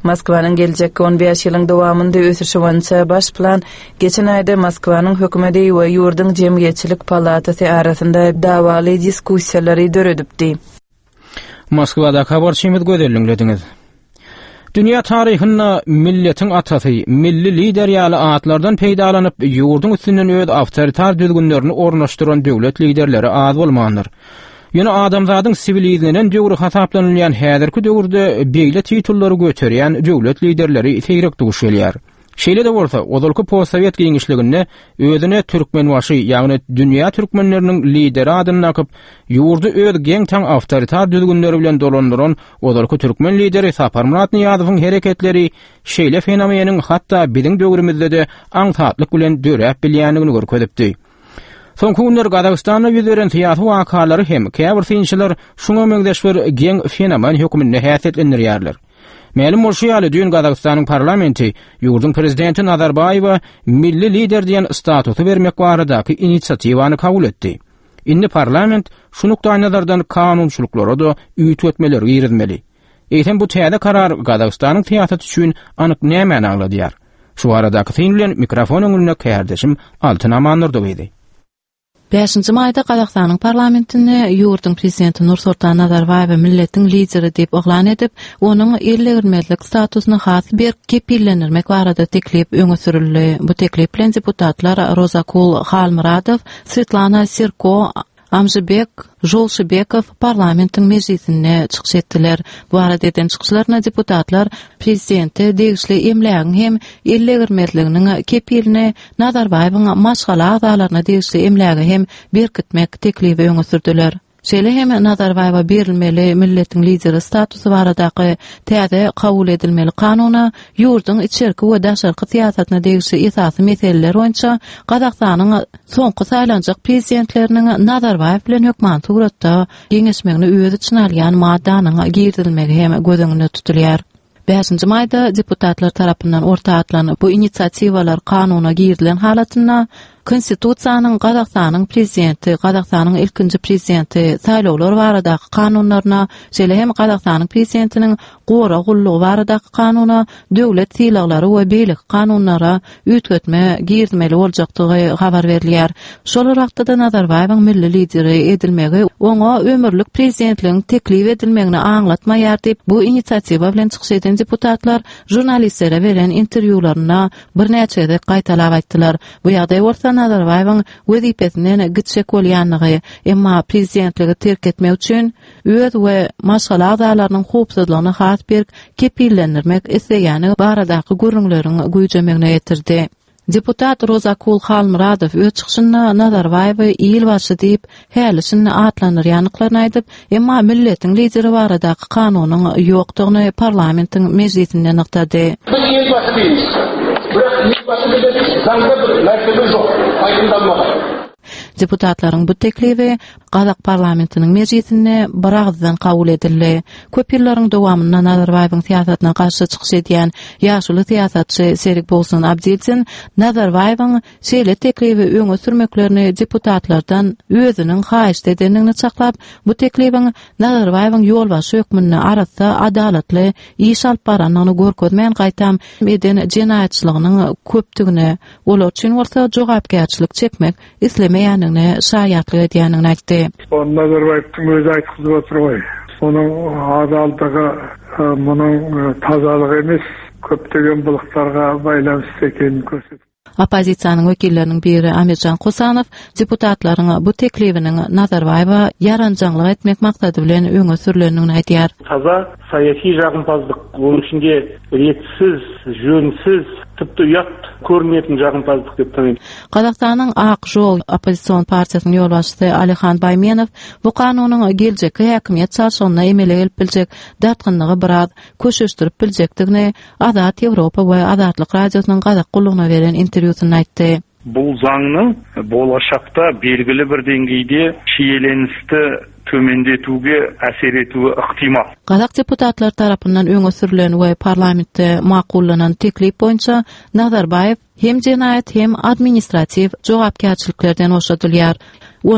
Moskvanyň geljek 15 ýylyň dowamynda ösüşi boýunça baş plan geçen aýda Moskvanyň hökümeti we ýurdun jemgyýetçilik palatasy arasynda dawaly diskussiýalary döredipdi. Moskvada habarçymyz gözelliňlediňiz. Dünya taryhynda milletin atasy, milli lider ýaly atlardan peýdalanyp ýurdun üstünden öz awtoritar düzgünlerini ornaşdyran döwlet liderleri az bolmandyr. Ýöne adamzadyň sivilizlenen döwri hasaplanylýan häzirki döwürde beýle titullary göterýän döwlet liderleri seýrek duş gelýär. Şeýle de bolsa, ozalky postsovet giňişliginde özüne türkmenwaşy, ýagny dünýä türkmenleriniň lideri adyny nakyp, ýurdu öz geň taň awtoritar düzgünleri bilen dolandyran ozalky türkmen lideri Sapar Murat Niýazowyň hereketleri şeýle fenomeniň hatda biziň döwrümizde de aňsatlyk bilen döräp bilýänligini görkezipdi. Soňky günler Gazagystanda ýüz beren syýasy wakalary hem käbir synçylar şuňa meňdeşber geň fenomen hökümine häsiýetlendirýärler. Ma'lum bolşýaly dün Gazagystanyň parlamenti ýurdun prezidenti Nazarbayewa milli lider diýen statusy bermek baradaky inisiatywany kabul etdi. Indi parlament şunukda nazardan kanunçylyklara da üýt etmeleri girizmeli. Eýtem bu täze karar Gazagystanyň syýasaty üçin anyk näme anladýar? Şu aradaky synlen mikrofon öňüne kärdeşim Altyn Amanlyrdy idi. 5-nji maýda Gazagystanyň parlamentinde ýurdun prezidenti Nursultan Nazarbayew milletiň lideri diýip oglan edip, onuň ýerleşdirmelik statusyny has bir kepillendirmek barada teklip öňe sürildi. Bu teklip bilen deputatlar Rozakul Halmuradow, Svetlana Sirko, Amjibek Jolşybekov parlamentiň mejlisine çykyş etdiler. Bu arada eden çykyşlaryna deputatlar prezidenti degişli emlägiň hem ýerleşdirmeliginiň kepiline Nazarbayewyň maşgala agzalaryna degişli emlägi hem berkitmek teklibi öňe sürdiler. Şeýle hem Nazarbayewa berilmeli milletiň lideri statusy baradaky täze kabul edilmeli kanuny ýurdun içerki we daşarky syýasatyna degişli esasy meseleler boýunça Gazagystanyň soňky saýlanjak prezidentleriniň Nazarbayew bilen hökümet ugrutda geňeşmegini öýüdi için alýan maddanyň girdilmegi hem gözüňde tutulýar. 5-nji maýda deputatlar tarapyndan orta atlanyp bu inisiatiwalar kanuna girdilen halatyna Konstitusiýanyň Gazagystanyň prezidenti, Gazagystanyň ilkinji prezidenti saýlawlar baradaky kanunlaryna, şeýle hem Gazagystanyň prezidentiniň gora gullugy baradaky kanuna, döwlet syýlaglary we beýlik kanunlara üýtgetme girdmeli boljakdygy habar berilýär. Şol wagtda Nazarbayewyň milli lideri edilmegi oňa ömürlük prezidentligiň teklip edilmegini aňlatmaýar diýip bu inisiatiwa bilen çykyş eden deputatlar jurnalistlere beren interwýularyna bir näçe gaýtalap aýtdylar. Bu ýagdaý bolsa Nazarbayewyň wezipesinden gitşek bolýanlygy, emma prezidentligi terk etmek üçin öz we maşgala agzalarynyň howpsuzlygyny has bir kepillendirmek isleýäni baradaky görüňlerini güýjemegine getirdi. Deputat Rozakul Halmuradow öz çykyşynda Nazarbayewy ýyl başı diýip hälisini atlanyrýanlyklaryny aýdyp, emma milletiň lideri baradaky kanunyň ýokdugyny parlamentiň mejlisinde nyktady. Ýyl başı diýmiz. Birak ýyl başı diýip zaňda bir mertebe jok, aýdynlanmagan. Deputatlaryň bu teklibi Gazak parlamentiniň mejlisinde bir agzdan kabul edildi. Köp ýyllaryň dowamynda Nazarbayewyň syýasatyna garşy çykyş edýän ýaşuly syýasatçy Serik Bolsun Abdilsin Nazarbayewyň şeýle teklibi öňe sürmeklerini deputatlardan özüniň haýyş edenligini çaklap, bu teklibiň Nazarbayewyň ýolbaşy hökmüne arasda adalatly iş alyp baranyny görkezmeýän gaýtam eden jenaýatçylygynyň köpdigine, olar üçin bolsa jogapkärçilik çekmek islemeýänligini şaýatlyk edýänligini aýtdy. Nazarbayewyň özü aýtkyzy oturýar. Onuň adaldygy, munyň tazalygy emes, köpdegen buluklarga baýlanýy ekenini gösterýär. Opozisiýanyň wekilleriniň biri Amirjan Kosanow deputatlaryň bu teklibiniň Nazarbayewa yaranjaňlyk etmek maksady bilen öňe sürülendigini aýtýar. Taza saýasy jagynpazlyk, onuň içinde retsiz, jönsiz, tipde ýat görünýän jagynpazlyk diýip taýýan. Gazagystanyň Ak Jol opozisiýon partiýasynyň ýolbaşçysy Alihan Baymenow bu kanunyň geljek häkimiýet çarşygyna emele gelip biljek datgynlygy biraz köşeşdirip biljekdigini Azat Ýewropa we Azatlyk radiosynyň Gazak gullugyna beren interwýusynda aýtdy. Bu zaňny bolajakda belgili bir deňgeýde şiýelenişde tömendetүүge äser etүүge ihtimal. Gazak deputatlar tarapyndan öňe sürülen we parlamentde makullanan teklip boýunça Nazarbayew hem jenaýat hem administrativ jogapkärçiliklerden hoşadylýar. Ony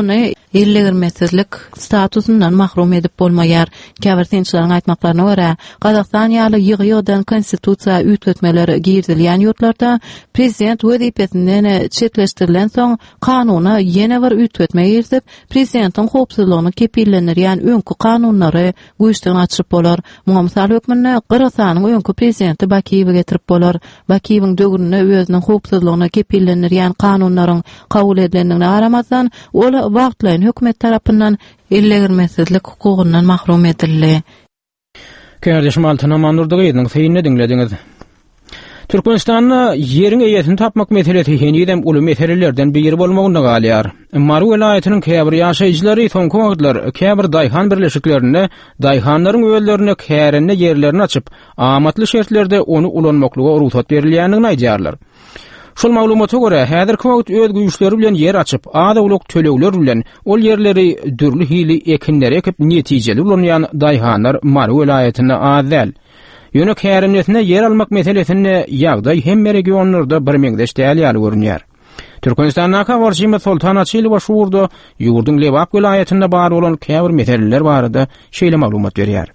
ýerlegirmesizlik statusundan mahrum edip bolmaýar. Käbirsinçilaryň aýtmaklaryna görä, Gazakystan ýaly ýygy-ýygydan konstitusiýa ütletmeleri girdilýän ýurtlarda prezident wezipesinden çetleşdirilen soň kanuny ýene bir ütletme girdip, prezidentin howpsuzlygyny kepillendirýän öňkü kanunlary güýçden açyp bolar. Muňa mysal hökmünde Gyrgyzstanyň öňkü prezidenti Bakiýew getirip bolar. Bakiýewiň döwründe özüniň howpsuzlygyny kepillendirýän kanunlaryň kabul edilendigine garamazdan ol wagtlaýyn hökümet tarapyndan ýerlegirmesizlik hukugundan mahrum edildi. Kardeşim Altına Mandurdygyň seýinne dinlediňiz. Türkmenistanda ýeriň eýetini tapmak meselesi henüýdem uly meselelerden biri bolmagyna galýar. Mary welaýatynyň käbir ýaşaýjylary soňky wagtlar käbir daýhan birleşiklerinde daýhanlaryň öwellerine kärenne ýerlerini açyp, amatly şertlerde onu ulanmaklyga ruhsat berilýändigini aýdýarlar. Şol maglumata görä, häzirki wagt öz güýçleri bilen ýer açyp, ada uluk tölegler bilen ol ýerleri dürli hili ekinleri ekip netijeli ulanýan daýhanlar Mary welaýatyna azal. Ýöne kärenetine yer almak meselesinde ýagdaý hemme regionlarda bir meňdeş däl görünýär. Türkmenistanyň Kawarşymy Sultan Açyly başwurdy, ýurduň Lewap welaýatynda bar bolan käbir meseleler barada şeýle maglumat berýär.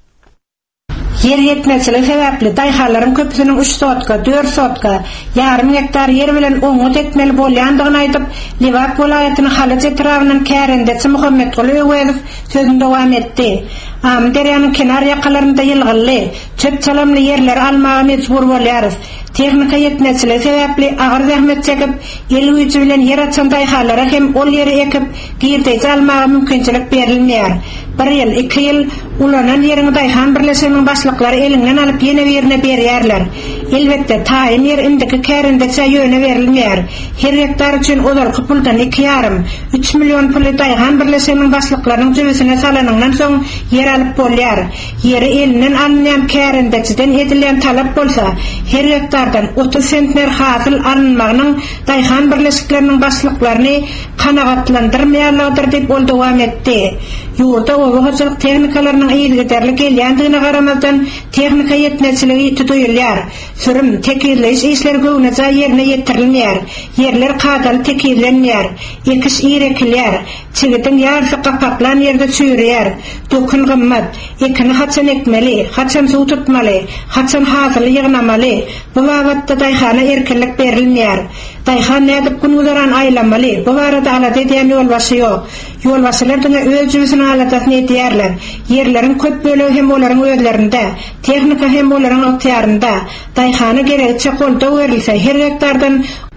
Yer yetmezligi sebäpli daýhanlaryň köpüsiniň 3 sotka, 4 sotka, ýarym hektar yer bilen oňut etmeli bolýandygyny aýdyp, Lewap welaýatynyň Halyç etrawynyň kärendesi Muhammed Gulaýew sözünde dowam etdi. Derýanyň kenar ýakalarynda ýylgyly, çöp çalamly ýerler almaga mejbur bolýarys. Tehnika yetmezligi sebäpli agyr zähmet çekip, el güýçi bilen yer açan daýhanlara hem ol ýeri ekip, girdeýse almaga mümkinçilik berilmeýär. 1 ýyl, 2 ýyl ulanan ýeriň daýhan birleşiginiň başlyklary elinden alyp ýene birine berýärler. Elbetde taýyn ýer indiki kärendese ýöne berilmeýär. Her hektar üçin ozalky puldan 2,5-3 million pul daýhan birleşiginiň başlyklarynyň jübesine salanyndan soň yer alyp bolýar. Ýeri elinden alınýan kärendeciden edilen talap bolsa, her hektardan 30 sentner hasyl alınmagynyň daýhan birleşikleriniň başlyklaryny kanagatlandyrmaýarlygydyr diýip ol dowam etdi. Ýurda owaçylyk tehnikalarynyň ýygyderlik gelýändigine garamazdan tehnika yetmezligi tutulýar. Sürüm, tekirleş işler göwnäçe ýerine ýetirilmeýär. Ýerler kadal tekirlenmeýär. Ekiş ýerekler, çigitiň ýarfy gapaklan ýerde süýrýär. Dokun gymmat, ekini haçan ekmeli, haçan suw tutmaly, haçan hasyl ýygnamaly. Bu wagtda daýhana erkinlik berilmeýär. Daýhan nädip günüzären aýlamaly. Bu barada alada edýän ýolbaşy ýok. Ýolbaşylar öz jübesini alatasny edýärler. Ýerleriň köp bölegi hem olaryň özlerinde, tehnika hem olaryň ýarynda. Daýhana gerekçe golda berilse her hektardan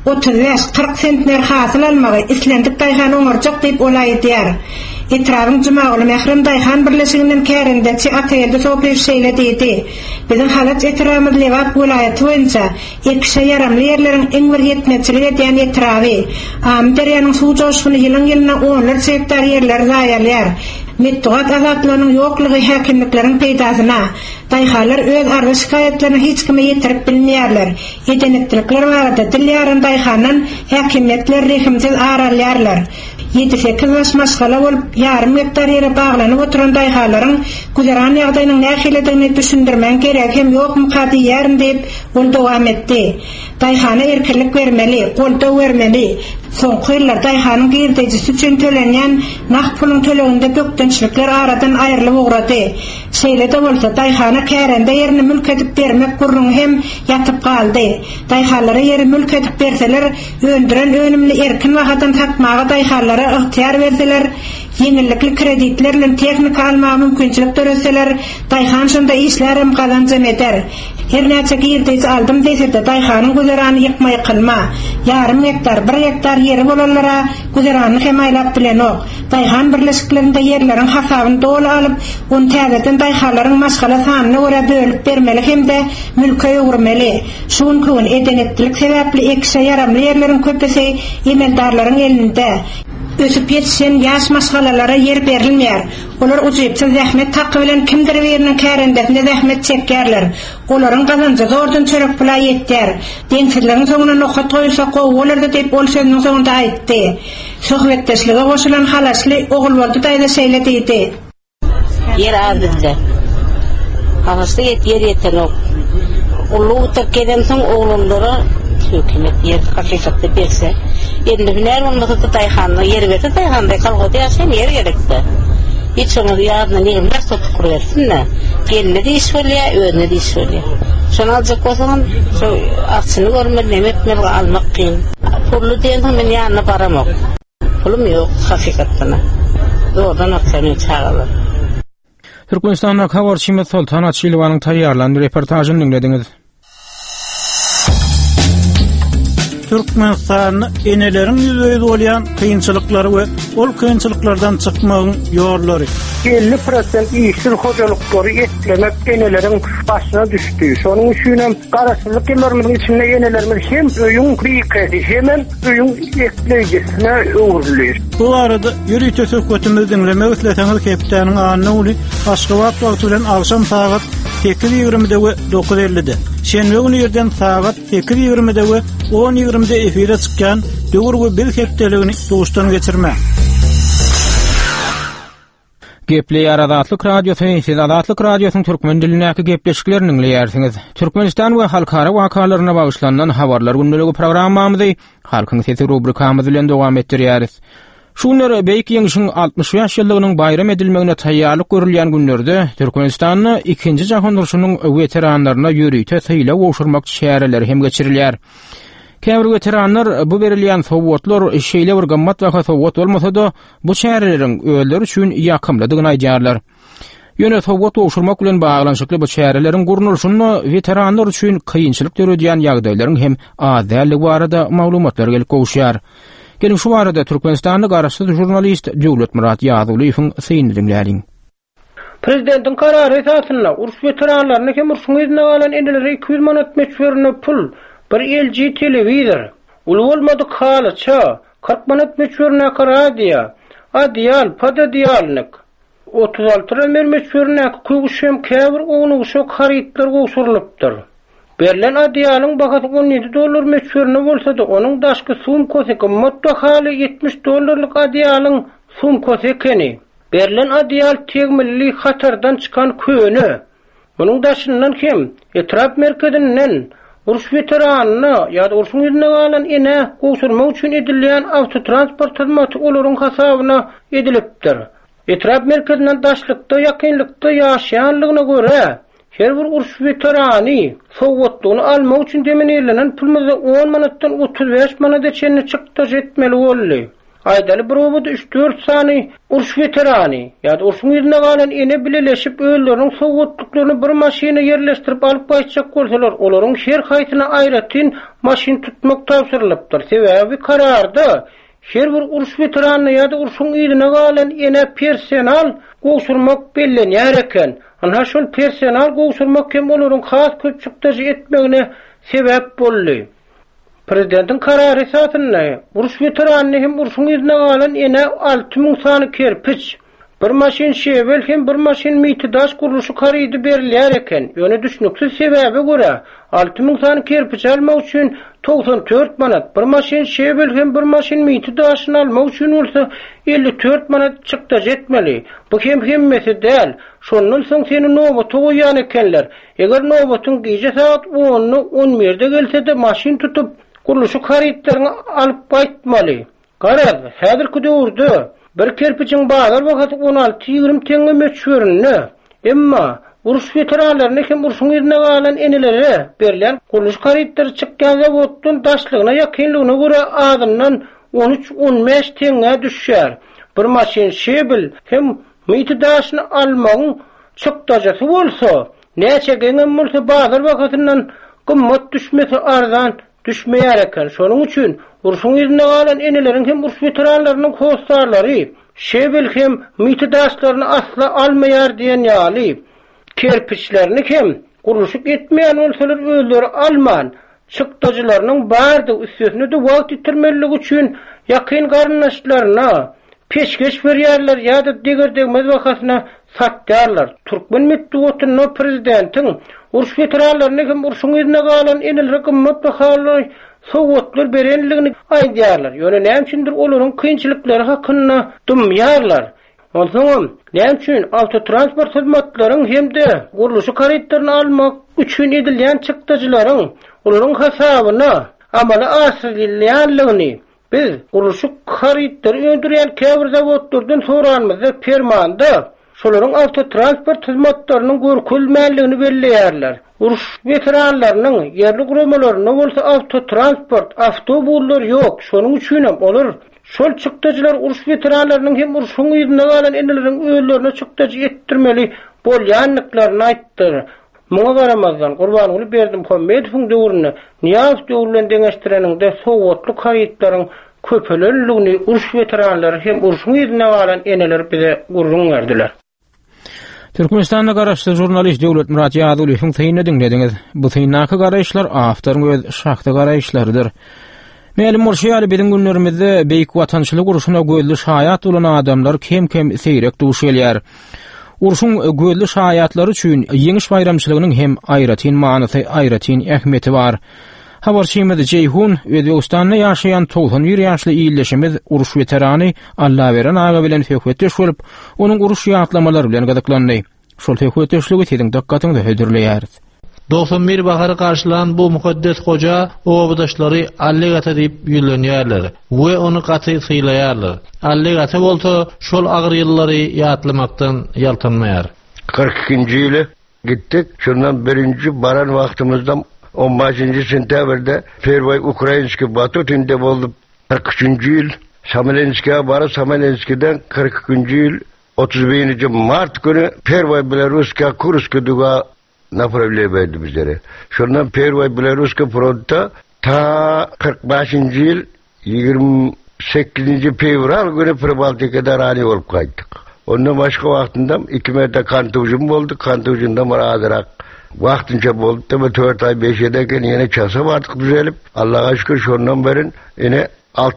35-40 sentner hasyl almagy islendik daýhana oňarjak diýip olaýdýar. Etrawyň jymagyly Mehrim daýhan birleşiginden kärendesi atelde sopyp şeýle diýdi. Biziň Halyç etrawymyz Lewap welaýaty boýunça ekşe yaramly ýerleriň iň bir ýetmezçilik edýän etrawy. Derýanyň suw joşuny ýylyna 10 hektar ýerler zaýalýar. Metduat azatlarynyň ýoklugy häkimlikleriň peýdasyna daýhanlar öz argy şikaýetlerini hiç kime ýetirip bilmeýärler. Edenetlikler barada dilýäryn daýhandan häkimetler rehimsiz aralýarlar. 7-8 ýaş maşgala bolup ýarym hektar ýere baglanyp oturan daýhanlaryň güzeran ýagdaýynyň nähilidigini düşündirmän gerek hem ýokmy kadýärm diýip ol dowam etdi. Daýhana erkinlik bermeli, golda bermeli. Soňky ýyllar daýhanyň girdejisi üçin tölenýän naq puluň töleginde gökdençlikler aradan aýrylyp ugrady. Şeýle de bolsa daýhana kärende ýerini mülk edip bermek gurrun hem ýatyp galdy. Daýhanlara ýeri mülk edip berseler, öndüren önümli erkin wagtdan tapmagy daýhanlara ygtyar berseler, ýeňillikli kreditlerle tehnika almagy mümkinçilik töreseler, daýhan şonda işlerim gazanjam eder. Her näçe girdejisi aldım desede daýhanyň güzerany ýykmaý kılma. Ýarym hektar, 1 hektar ýeri bolanlara güzerany hem aýlap bilen ok. Daýhan birleşiklerinde ýerleriň hasabyny doly alyp, onu täzeden daýhanlaryň maşgala sanyna görä bölüp bermeli hemde mülke ýurmeli. Şuňky edenetlik sebäpli ekşe yaramly ýerleriň köpesi emeldarlaryň elinde. Ösüp yetişen ýaş maşgalalara yer berilmeýär. Olar uçypça zähmet taky bilen kimdir berinen kärendesinde zähmet çekýärler. Olaryň gazanjy zordan çörek pula ýetýär. Deňsizligiň soňuna nokat goýulsa gowalardy diýip ol sözüniň soňunda aýtdy. Söhbetdeşlige goşulan Halaşly ogul boldy daýda şeýle diýdi. Yer azdy. Halaşly yer ýetenok. Ulu utak gelen soň oglunlara hükümet yer hakikatte berse, endi biler onda Tayhan'la yer verse Tayhan'da kalgoda yaşayan yer gerekti. Hiç onu yarına neyimler sotup kuruversin ne? Geline de iş oluyor, önüne de iş oluyor. Şunu alacak olsan, aksini görmeli, nemetmeli almak kıyım. Pullu diyen hemen yanına param yok. Pulum yok, hakikatına. Doğrudan akşamın çağırır. Türkmenistan'da Kavar Çimet Sultan Atçılıvanın tayyarlandığı reportajını dinlediniz. Türkmenistan'da enelerin yüzeyde olayan kıyınçılıkları ve ol kıyınçılıklardan çıkmağın yolları. 50% işin hocalıkları etlemek enelerin başına düştü. Sonun üçüne karasızlık yıllarımızın içinde enelerimiz hem öyün kriketi hemen öyün ekleyicisine uğurluyor. Bu arada yürüyte söhbetimizi dinleme üsleteğiniz Keptan'ın anına uli Aşkıvat vaktilen akşam saat 8:20'de ve 9:50'de. Şenbe günü yerden saat 8:20'de ve 10:20'de efire çıkan Döwür bir heptelerini doğuştan geçirme. Gepli Adatlyk Radiosu, siz Adatlyk Radiosynyň türkmen dilinäki gepleşiklerini dinleýärsiniz. Türkmenistan we halkara wakalaryna bagyşlanan habarlar gündäligi programmamyzy Halkyň sesi rubrikamyz bilen dowam etdirýäris. Şunlara beýik ýeňişiň 65 ýyllygynyň bayram edilmegine taýýarlyk görülýän günlerde Türkmenistanyň 2-nji jahan uruşunyň weteranlaryna ýürüýte syýla goşurmak şäherleri hem geçirilýär. Käbir veteranlar bu berilýän sowgatlar şeýle bir gammat we sowgat bolmasa-da bu şäherleriň öýleri üçin ýakymlydygyny aýdýarlar. Ýöne sowgat goşurmak bilen baglanşykly bu şäherleriň gurulşyny veteranlar üçin kynçylyk döredýän ýagdaýlaryň hem azallygy barada maglumatlar gelip goşýar. Gelin şu arada Türkmenistan'da garaşsyz jurnalist Döwlet Murat Ýazylyň syny dinläýärin. Prezidentin karary esasyna uruş veteranlaryna hem uruşyň ýerine galan enelere 200 manat meçberine pul, bir LG telewizor, ul bolmady kalaça, 40 manat meçberine radio, adial, padadialnyk, 36 meçberine kuýguşem käbir onu şok haritler goşurylypdyr. Berlen adialın bahaty $17 meçberine bolsa-da onuň daşky sumkosy gymmatda haly $70 adialın sumkosy ekeni. Berlen adial tegmilli hatardan çıkan köni. Munuň daşyndan kim etrap merkezinden uruş veteranyny ýa-da uruşyň ýerine galan ene goşurmak üçin edilýän awtotransport hyzmaty olaryň hasabyna edilipdir. Etrap merkezinden daşlykda ýakynlykda ýaşaýanlygyna görä her bir uruş veterany sowgatlygyny almak üçin demenelenen pulmyzy 10 manatdan 35 manata çenni çykdyr etmeli boldy. Aýdaly bir obada 3-4 sany uruş veterany ýa-da uruşyň ýerine galan ene bileleşip öýleriň sowgatlyklaryny bir maşina ýerleşdirip alyp gaýtjak bolsalar, olaryň her haýsyna aýratyn maşin tutmak tapşyrylypdyr. Sebäbi kararda her bir uruş veterany ýa-da uruşyň ýerine galan ene personal goşurmak bellenýär eken. Ana şol personal goşurmak hem olaryň has köpçükde etmegine sebäp boldy. Prezidentin karary esasyna uruş veteranyny hem uruşyň ýerine galan ene 6000 sany kerpiç, bir maşin şebel hem bir maşin mitidaş guruluşy karydy berilýär eken. Ýöne düşnüksiz sebäbe görä 6000 sany kerpiç almak üçin 94 manat, bir maşin şebel hem bir maşin mitidaşyny almak üçin bolsa 54 manat çykda etmeli. Bu hem hemmesi däl. Şondan soň seni nobaty goýan ekenler. Eger nobatyň gije saat 10-ny 11-de gelse de maşin tutup guruluşy karytlaryny alyp gaýtmaly. Garaz, häzirki döwürde bir kerpiçiň bazar wagty 16-20 teňe meçberini. Emma uruş veteranlaryna hem uruşyň ýerine galan enelere berilen guruluş karytlary çykkan zawoddan daşlygyna ýakynlygyna görä adamdan 13-15 teňe düşýär. Bir maşin şebel hem mitidaşyny almagyň çykdajasy bolsa, näçe geňem bolsa bazar wagtyndan gymmat düşmesi arzan düşmeýär eken. Şonuň üçin uruşyň ýerine galan eneleriň hem uruş veteranlarynyň hostarlary şebel hem mitidaşlaryny asla almaýar diýen ýaly. Kerpiçlerini hem guruluşyk etmeýän bolsalar özleri alman çykdajylarynyň bardy üstüne de wagt ýitirmeligi üçin ýakyn garnaşlaryna peşkeş berýärler ýa-da degerdegmez wakatyna satýarlar. Türkmen medeniýetiniň prezidentiň uruş veteranlaryny hem uruşyň ýerine galan enelere gymmat bahaly sowgatlar berenligini aýdýarlar. Ýöne näme üçindir olaryň kynçylyklary hakynda dumýarlar. Onsoň näme üçin awtotransport hyzmatlaryň hemde guruluşy karytlaryny almak üçin edilýän çykdajylaryň olaryň hasabyna Amala asylyanlygyny biz uruşuk haritler öndüren käbir zawodlardan soranmyzda fermanda şolaryň avtotransport hyzmatlarynyň görkezmänligini belleýärler. Uruş veteranlarynyň yerli guramalaryna bolsa avtotransport, avtobuslar ýok. Şonuň üçin hem olur. Şol çykdyjylar uruş veteranlarynyň hem uruşyň ýerine galan eneleriň öýlerine çykdyjy etdirmeli bolýanlyklaryny aýtdy. Muňa garamazdan Gurbanyňly berdim Muhammedowyň döwrüne Niýaz döwründen deňeşdireninde sowatlyk haýytlaryň köpelenligini uruş veteranlary hem uruşyň ýerine galan eneler bize gurrun berdiler. Türkmenistanda garaşdy jurnalist Döwlet Murat Ýazylyň täýini dinlediňiz. Bu täýinnaky garaşlar awtaryň öz şahsy garaşlarydyr. Melim Murşiýaly biziň günlerimizde beýik watançylyk uruşyna gözli şaýat bolan adamlar kem seýrek duş gelýär. Uruşyň gözli şaýatlary üçin ýeňiş bayramçylygynyň hem aýratyn manysy, aýratyn ähmiýeti bar. Habarçymyz Ceyhun Özbegistanda ýaşaýan 91 ýaşly ýyllaşymyz uruş veterany Allaberen aga bilen hökmetdeş bolup, onuň uruş ýatlamalary bilen gazaklandy. Şol hökmetdeşligi tiň dakkatyňda hödürleýär. 91 bahary karşılan bu mukaddes hoca obadaşlary allegata diýip ýülenýärler we onu gaty sylaýarlar. Allegata bolsa şol agyr ýyllary ýatlamakdan ýaltanmaýar. 42-nji ýyly gitdik. Şondan birinji baran wagtymyzda 15 sentyabrda Pervoy Ukrainski batutinde bolup 43-nji ýyl Smolensk'a bara Smolensk'den 42-nji ýyl 31 mart günü Pervoy Belaruska Kursk'a duga направление berdi bizlere. Şondan Pervoy Belaruska frontta ta 45-nji ýyl 28-nji fevral günü Pribaltikada rani bolup gaýtdyk. Ondan başga wagtynda 2 merta kantujum boldy. Kantujumda bara azyrak wagtynça boldy. Tabi 4 ay 5 ýerdeken ýene çasa bardyk düzelip. Allaha şükür şondan berin ene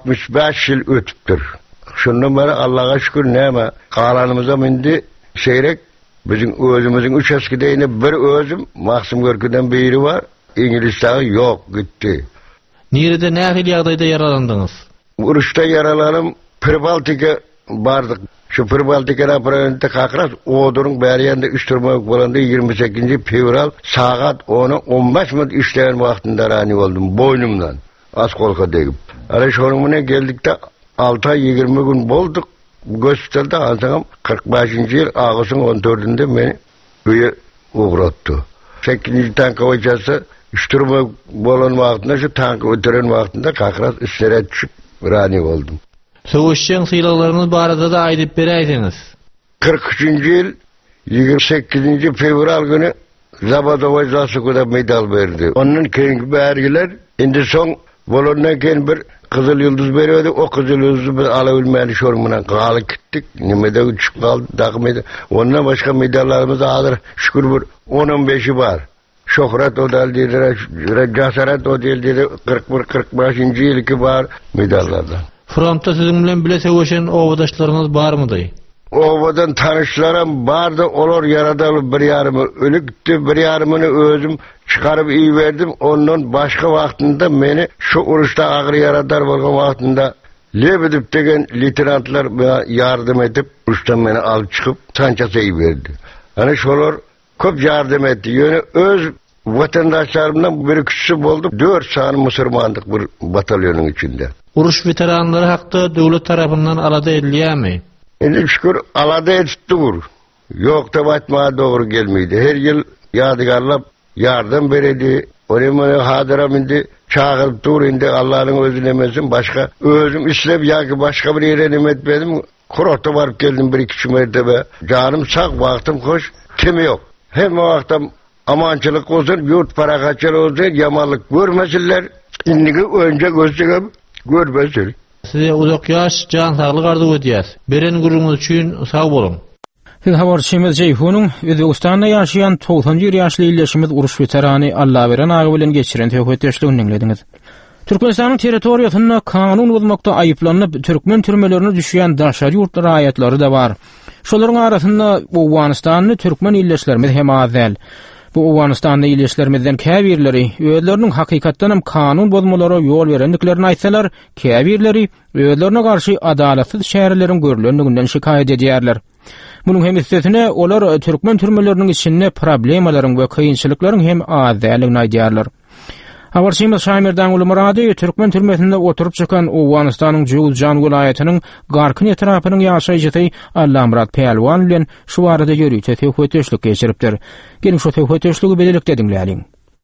65 ýyl ötüpdir. Şondan beri Allaha şükür näme galanymyza mindi şeýrek bizim özümüzün üçeskide ýene bir özüm Maksym Görkeden biri var. İngilizleri yok gitti. Nirede nähil ýagdaýda yaralandyňyz? Uruşda yaralanım Pribaltika bardyk. Şu Pribaltika raporunda kakras oduruň bäriýände üçturmak bolanda 28-nji fevral saat 10:15 minut işleýän wagtynda rani boldum boynumdan. Askolka degip. Ara şonuň bilen geldikde 6 ay 20 gün bolduk. Gösterdi ansam 45-nji ýyl agysyň 14-nde meni öýe ugratdy. 8-nji tanka hocasy üçturmak bolan wagtynda şu tanka ötüren wagtynda kakras işlere düşüp rani boldum. Sowuşçyň sylaklaryny barada da aýdyp beräýdiňiz. 43-nji ýyl 28-nji fevral günü Zabadovoy Zasukuda medal berdi. Onun keyinki belgeler indi soň bolandan keyin bir Kızıl Yıldız berýärdi. O Kızıl Yıldızı biz alabilmäni şonuň bilen galy gitdik. Nimede üçüp galdy, dagmedy. Ondan başga medallarymyz azyr şükür bir 10-15 bar. Şöhret odal diýdiler, Jasarat odal diýdiler, 41-45-nji ýylky bar medallardan. Frontda siziň bilen bile sewşen obadaşlaryňyz barmydy? Obadan tanışlarım bardy, olar yaradaly bir ýarmy ölükdi, bir ýarmyny özüm çıkarıp iyi verdim. Ondan başka wagtynda meni şu uruşda agyr yaradar bolgan wagtynda Lebedip degen leytenantlar yardım edip uruşdan meni alıp çıkıp tançasa iyi verdi. Hani şolar köp yardım etti. Ýöne öz vatandaşlarımdan bir kişisi boldu. 4 sany musulmandyk bir batalyonyň içinde. Uruş veteranları hakda döwlet tarapyndan alada edilýärmi? Indi şükür alada etdiler. Yok da batma doğru gelmeydi. Her yıl yadigarlap yardım beredi. Oraya hadira indi çağırıp dur indi Allah'ın özüne mesin başka özüm işlep ya ki başka bir yere nimet verdim. Kurokta varıp geldim 1-2 mertebe. Canım sağ vaktim hoş. Kimi yok. Hem o vaktim amançılık olsun, yurt para kaçır olsun, yamanlık görmesinler. İndiki önce gösterip görmesin. Size uzak yaş, can sağlık arzu edýär. Beren gurumuz üçin sağ bolun. Siz habarçymyz Ceyhunyň Özbegistanda ýaşaýan 91 ýaşly ýyllaşymyz uruş veterany Allaberen aga bilen geçiren hökmetdeşligini dinlediňiz. Türkmenistanyň territoriýasyna kanun bozmakda aýyplanyp türkmen türmelerine düşýän daşary ýurtlar aýatlary da bar. Şolaryň arasynda Owganystanyň türkmen ýyllaşlarymyz hem azel. Bu Owganystanyň ýyllaşlarynyň käbirleri özleriniň hakykatdan hem kanun bozmalara ýol berendiklerini aýtsalar, käbirleri özlerine garşy adalatsyz şäherleriň görülendiginden şikaýet edýärler. Bunun hem üstesine olar türkmen türmelerinin içinde problemalaryň we kıyınçylyklaryň hem azlygyny aýdýarlar. Habarçymyz Şamirdan uly Murady Türkmen türmesinde oturup çykan Owganystanyň Jowzjan welaýatynyň Garkyn etrapynyň ýaşaýjy Allamrat Pelwan bilen şu barada ýörüýte töhfetçilik geçiripdir. Gelin şu töhfetçiligi bedelikde dinläýin.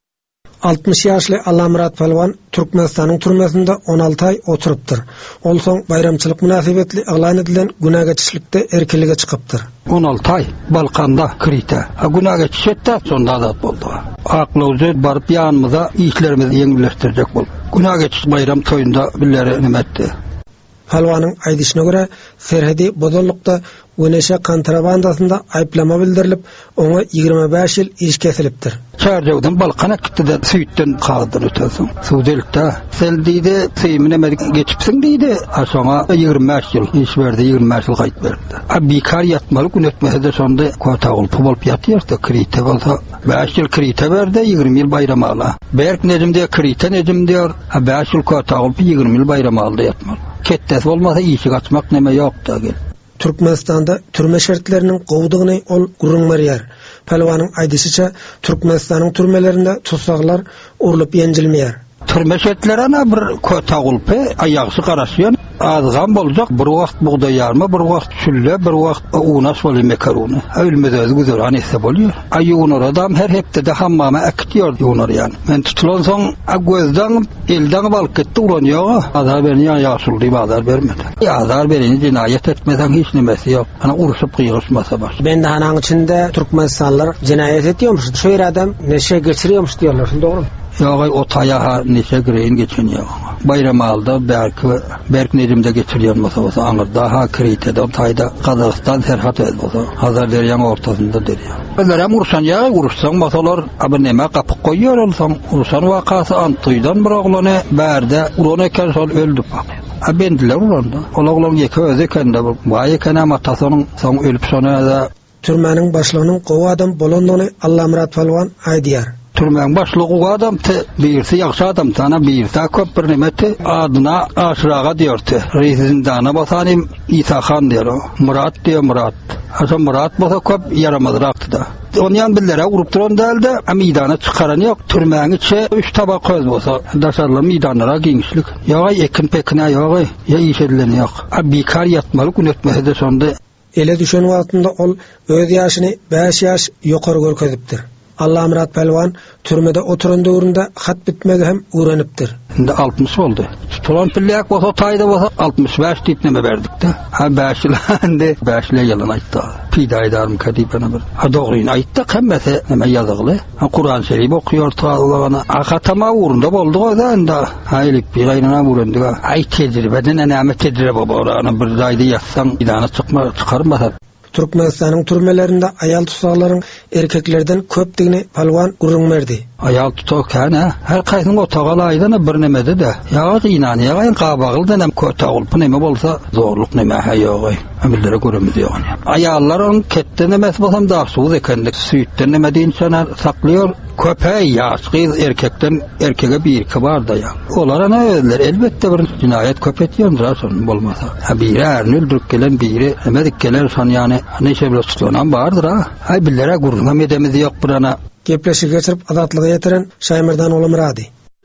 60 ýaşly Allamrat Pelwan Türkmenistanyň türmesinde 16 ay oturupdyr. Ol soň bayramçylyk münasibetli aglan edilen günah geçişlikde erkelige çykypdyr. 16 ay Balkanda Krita. Günah geçişette sonda azat boldy. Aklawzy baryp ýanymyza işlerimizi ýeňilleşdirjek bol. Günah geçiş bayram toýunda billere nimetdi. Pelwanyň aýdyşyna görä Ferhadi Bodolukda Güneşe kontrabandasında ayıplama bildirilip, ona 25 yıl iş kesilipdir. Çarjawdan Balkana gitdi de süýtden kaldyr ötesin. Suwdelikde sel diýdi, seýmine medik geçipsiň diýdi. Aşaňa 25 yıl iş berdi, 25 yıl gaýt berdi. Abikar ýatmaly gün ötmese sonda kotagul bolup ýatýardy. Krite bolsa 5 yıl krite berdi, 20 yıl bayram ala. Berk nejimde krite nejim diýär, 5 yıl kotagul 20 yıl bayram aldy ýatmaly. Ketdes bolmasa işi gaçmak neme ýok da gel. Türkmenistanda türme şertlerinin gowdugyny ol gurrunmarýar. Pelwanyň aýdyşyça Türkmenistanyň türmelerinde tutsaklar urulyp ýenjilmeýär. Türme şertleri ana bir kota gulpy aýagsy garaşýan azgan boljak bir wagt buğday ýarma, bir wagt sülle, bir wagt unas boly mekaruny. Ölmede güzel anese bolýar. Aýunar adam her hepde de hammama akitýar ýunar ýani. Men tutulan soň agwezdan elden balyk getdi ulanýar. Azar berýän ýaşuldy bazar bermedi. Azar berýän jinayet etmeden hiç nimesi ýok. Ana uruşup gyýyşmasa baş. Ben de hanaň içinde Türkmenistanlar jinayet etýärmiş. Şu adam neşe geçiriyormuş diyorlar. Doğru. Ýa-da o taýaha neçe gireýin geçenýär. Bayram aldy, berk nejimde geçirýän bolsa, aňyr daha Kritede taýda Kazakystan serhat bolsa, hazır derýän ortasynda derýär. Öler hem ursan ýa, ursan masalar, aber neme gapyk goýýar bolsaň, ursan wakasy Antoýdan bir oglany bärde uran eken sol öldü bak. Abendiler uranda. Olaglan ýeke öz ekende bu. Baý ekene matasynyň soň ölüp sonada türmeniň başlygynyň gowy adam bolandygyny Allamrat Pelwan aýdýar. Türmen başlygy adam birisi ýaxşy adam tana birisi köp bir nimeti adyna aşraga diýerdi. Rezindana basanym İsahan diýer. Murat diýer Murat. Hasan Murat bolsa köp yaramazrakdy da. Onyan billere urup duran däldi, meýdana çykaran ýok. Türmäň içi 3 tabak köz bolsa, daşarly meýdanlara giňişlik. Ýa ekin pekine ýok, ýa iş edilen ýok. Abikar ýatmaly gün ötmese de sonda ele düşen wagtynda ol öz ýaşyny 5 ýaş ýokary görkezipdir. Allamrat Pelwan türmede oturan döwründe hat bitmegi hem öğrenipdir. Indi 60 oldu. Tutulan pillek bolsa taýda bolsa 65 diýip neme berdikde. Ha 5 ýylande 5 ýylyny aýtdy. Pidaýdarym kadipana bir. Ha dogryny aýtdy, hemmesi neme ýazygly. Ha Kur'an şerif okuyor taýlagana. Akatama urunda boldy da anda. Haýlyp bir aýnana urandy. Aý tejribeden näme tejribe bolany bir daýda ýatsaň idana çykarmasa. Türkmenistanyň türmelerinde ayal tutsaklaryň erkeklerden köpdigini Pelwan gurrunmerdi. Ayal tutak her kaýsyň otaga laýdyna bir nemede de. Ýa-da inanýar gabagyldan hem köta bolup neme bolsa zorluk neme ýok. Amillere göremiz ýok. Ayallar ketden emes bolsam da suwuz ekendik. Süýtden neme diýinçana saklıyor. Köpeği ýaşky erkekden erkege bir kibar da ýa. Olar ana özler elbetde bir jinayet köpetýändir son bolmasa. Ha biri ärini öldürüp gelen biri emedik gelen son ýani neçe bir tutulanan bardyr ha. Hay billere gurrunam edemiz ýok burana. Gepleşik geçirip adatlygy ýetiren Şaýmyrdan uly Murady.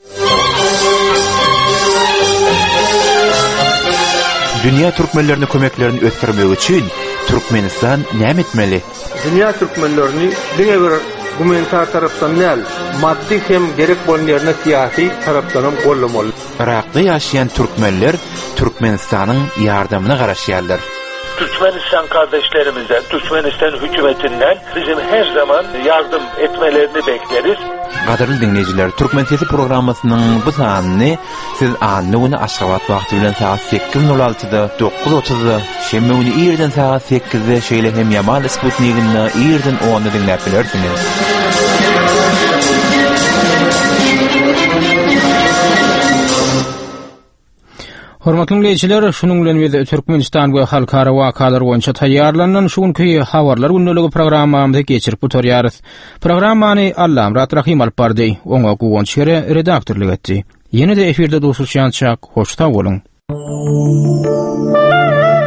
Dünya türkmenlerini kömeklerini ötürmek üçin Türkmenistan näme etmeli? Dünya türkmenlerini diňe bir humanitar tarapdan näl, maddi hem gerek bolan ýerine syýasy tarapdan hem gollamaly. Irakda ýaşaýan türkmenler Türkmenistanyň ýardamyna garaşýarlar. Türkmenistan kardeşlerimizden, Türkmenistan hükümetinden bizim her zaman yardım etmelerini bekleriz. Gaderli dinleyijiler, Türkmen Sesi programmasynyň bu sanyny siz anny güni Aşgabat wagty bilen saat 8:06-da 9:30-da, şemme güni ýerden saat 8-de şeýle hem Yamal Sputnik'inde ýerden 10-da dinläp bilersiniz. Hormatly dinleyijiler, şunuň bilen biz Türkmenistan we halkara wakalar boýunça taýýarlanan şuňky habarlar gündəligi programmamyzda geçirip oturýarys. Programmany Allamrat Rahim alyp bardy, oňa gowunç ýere redaktorlyk etdi. Ýene-de efirde dostuşýançak, hoşta bolun.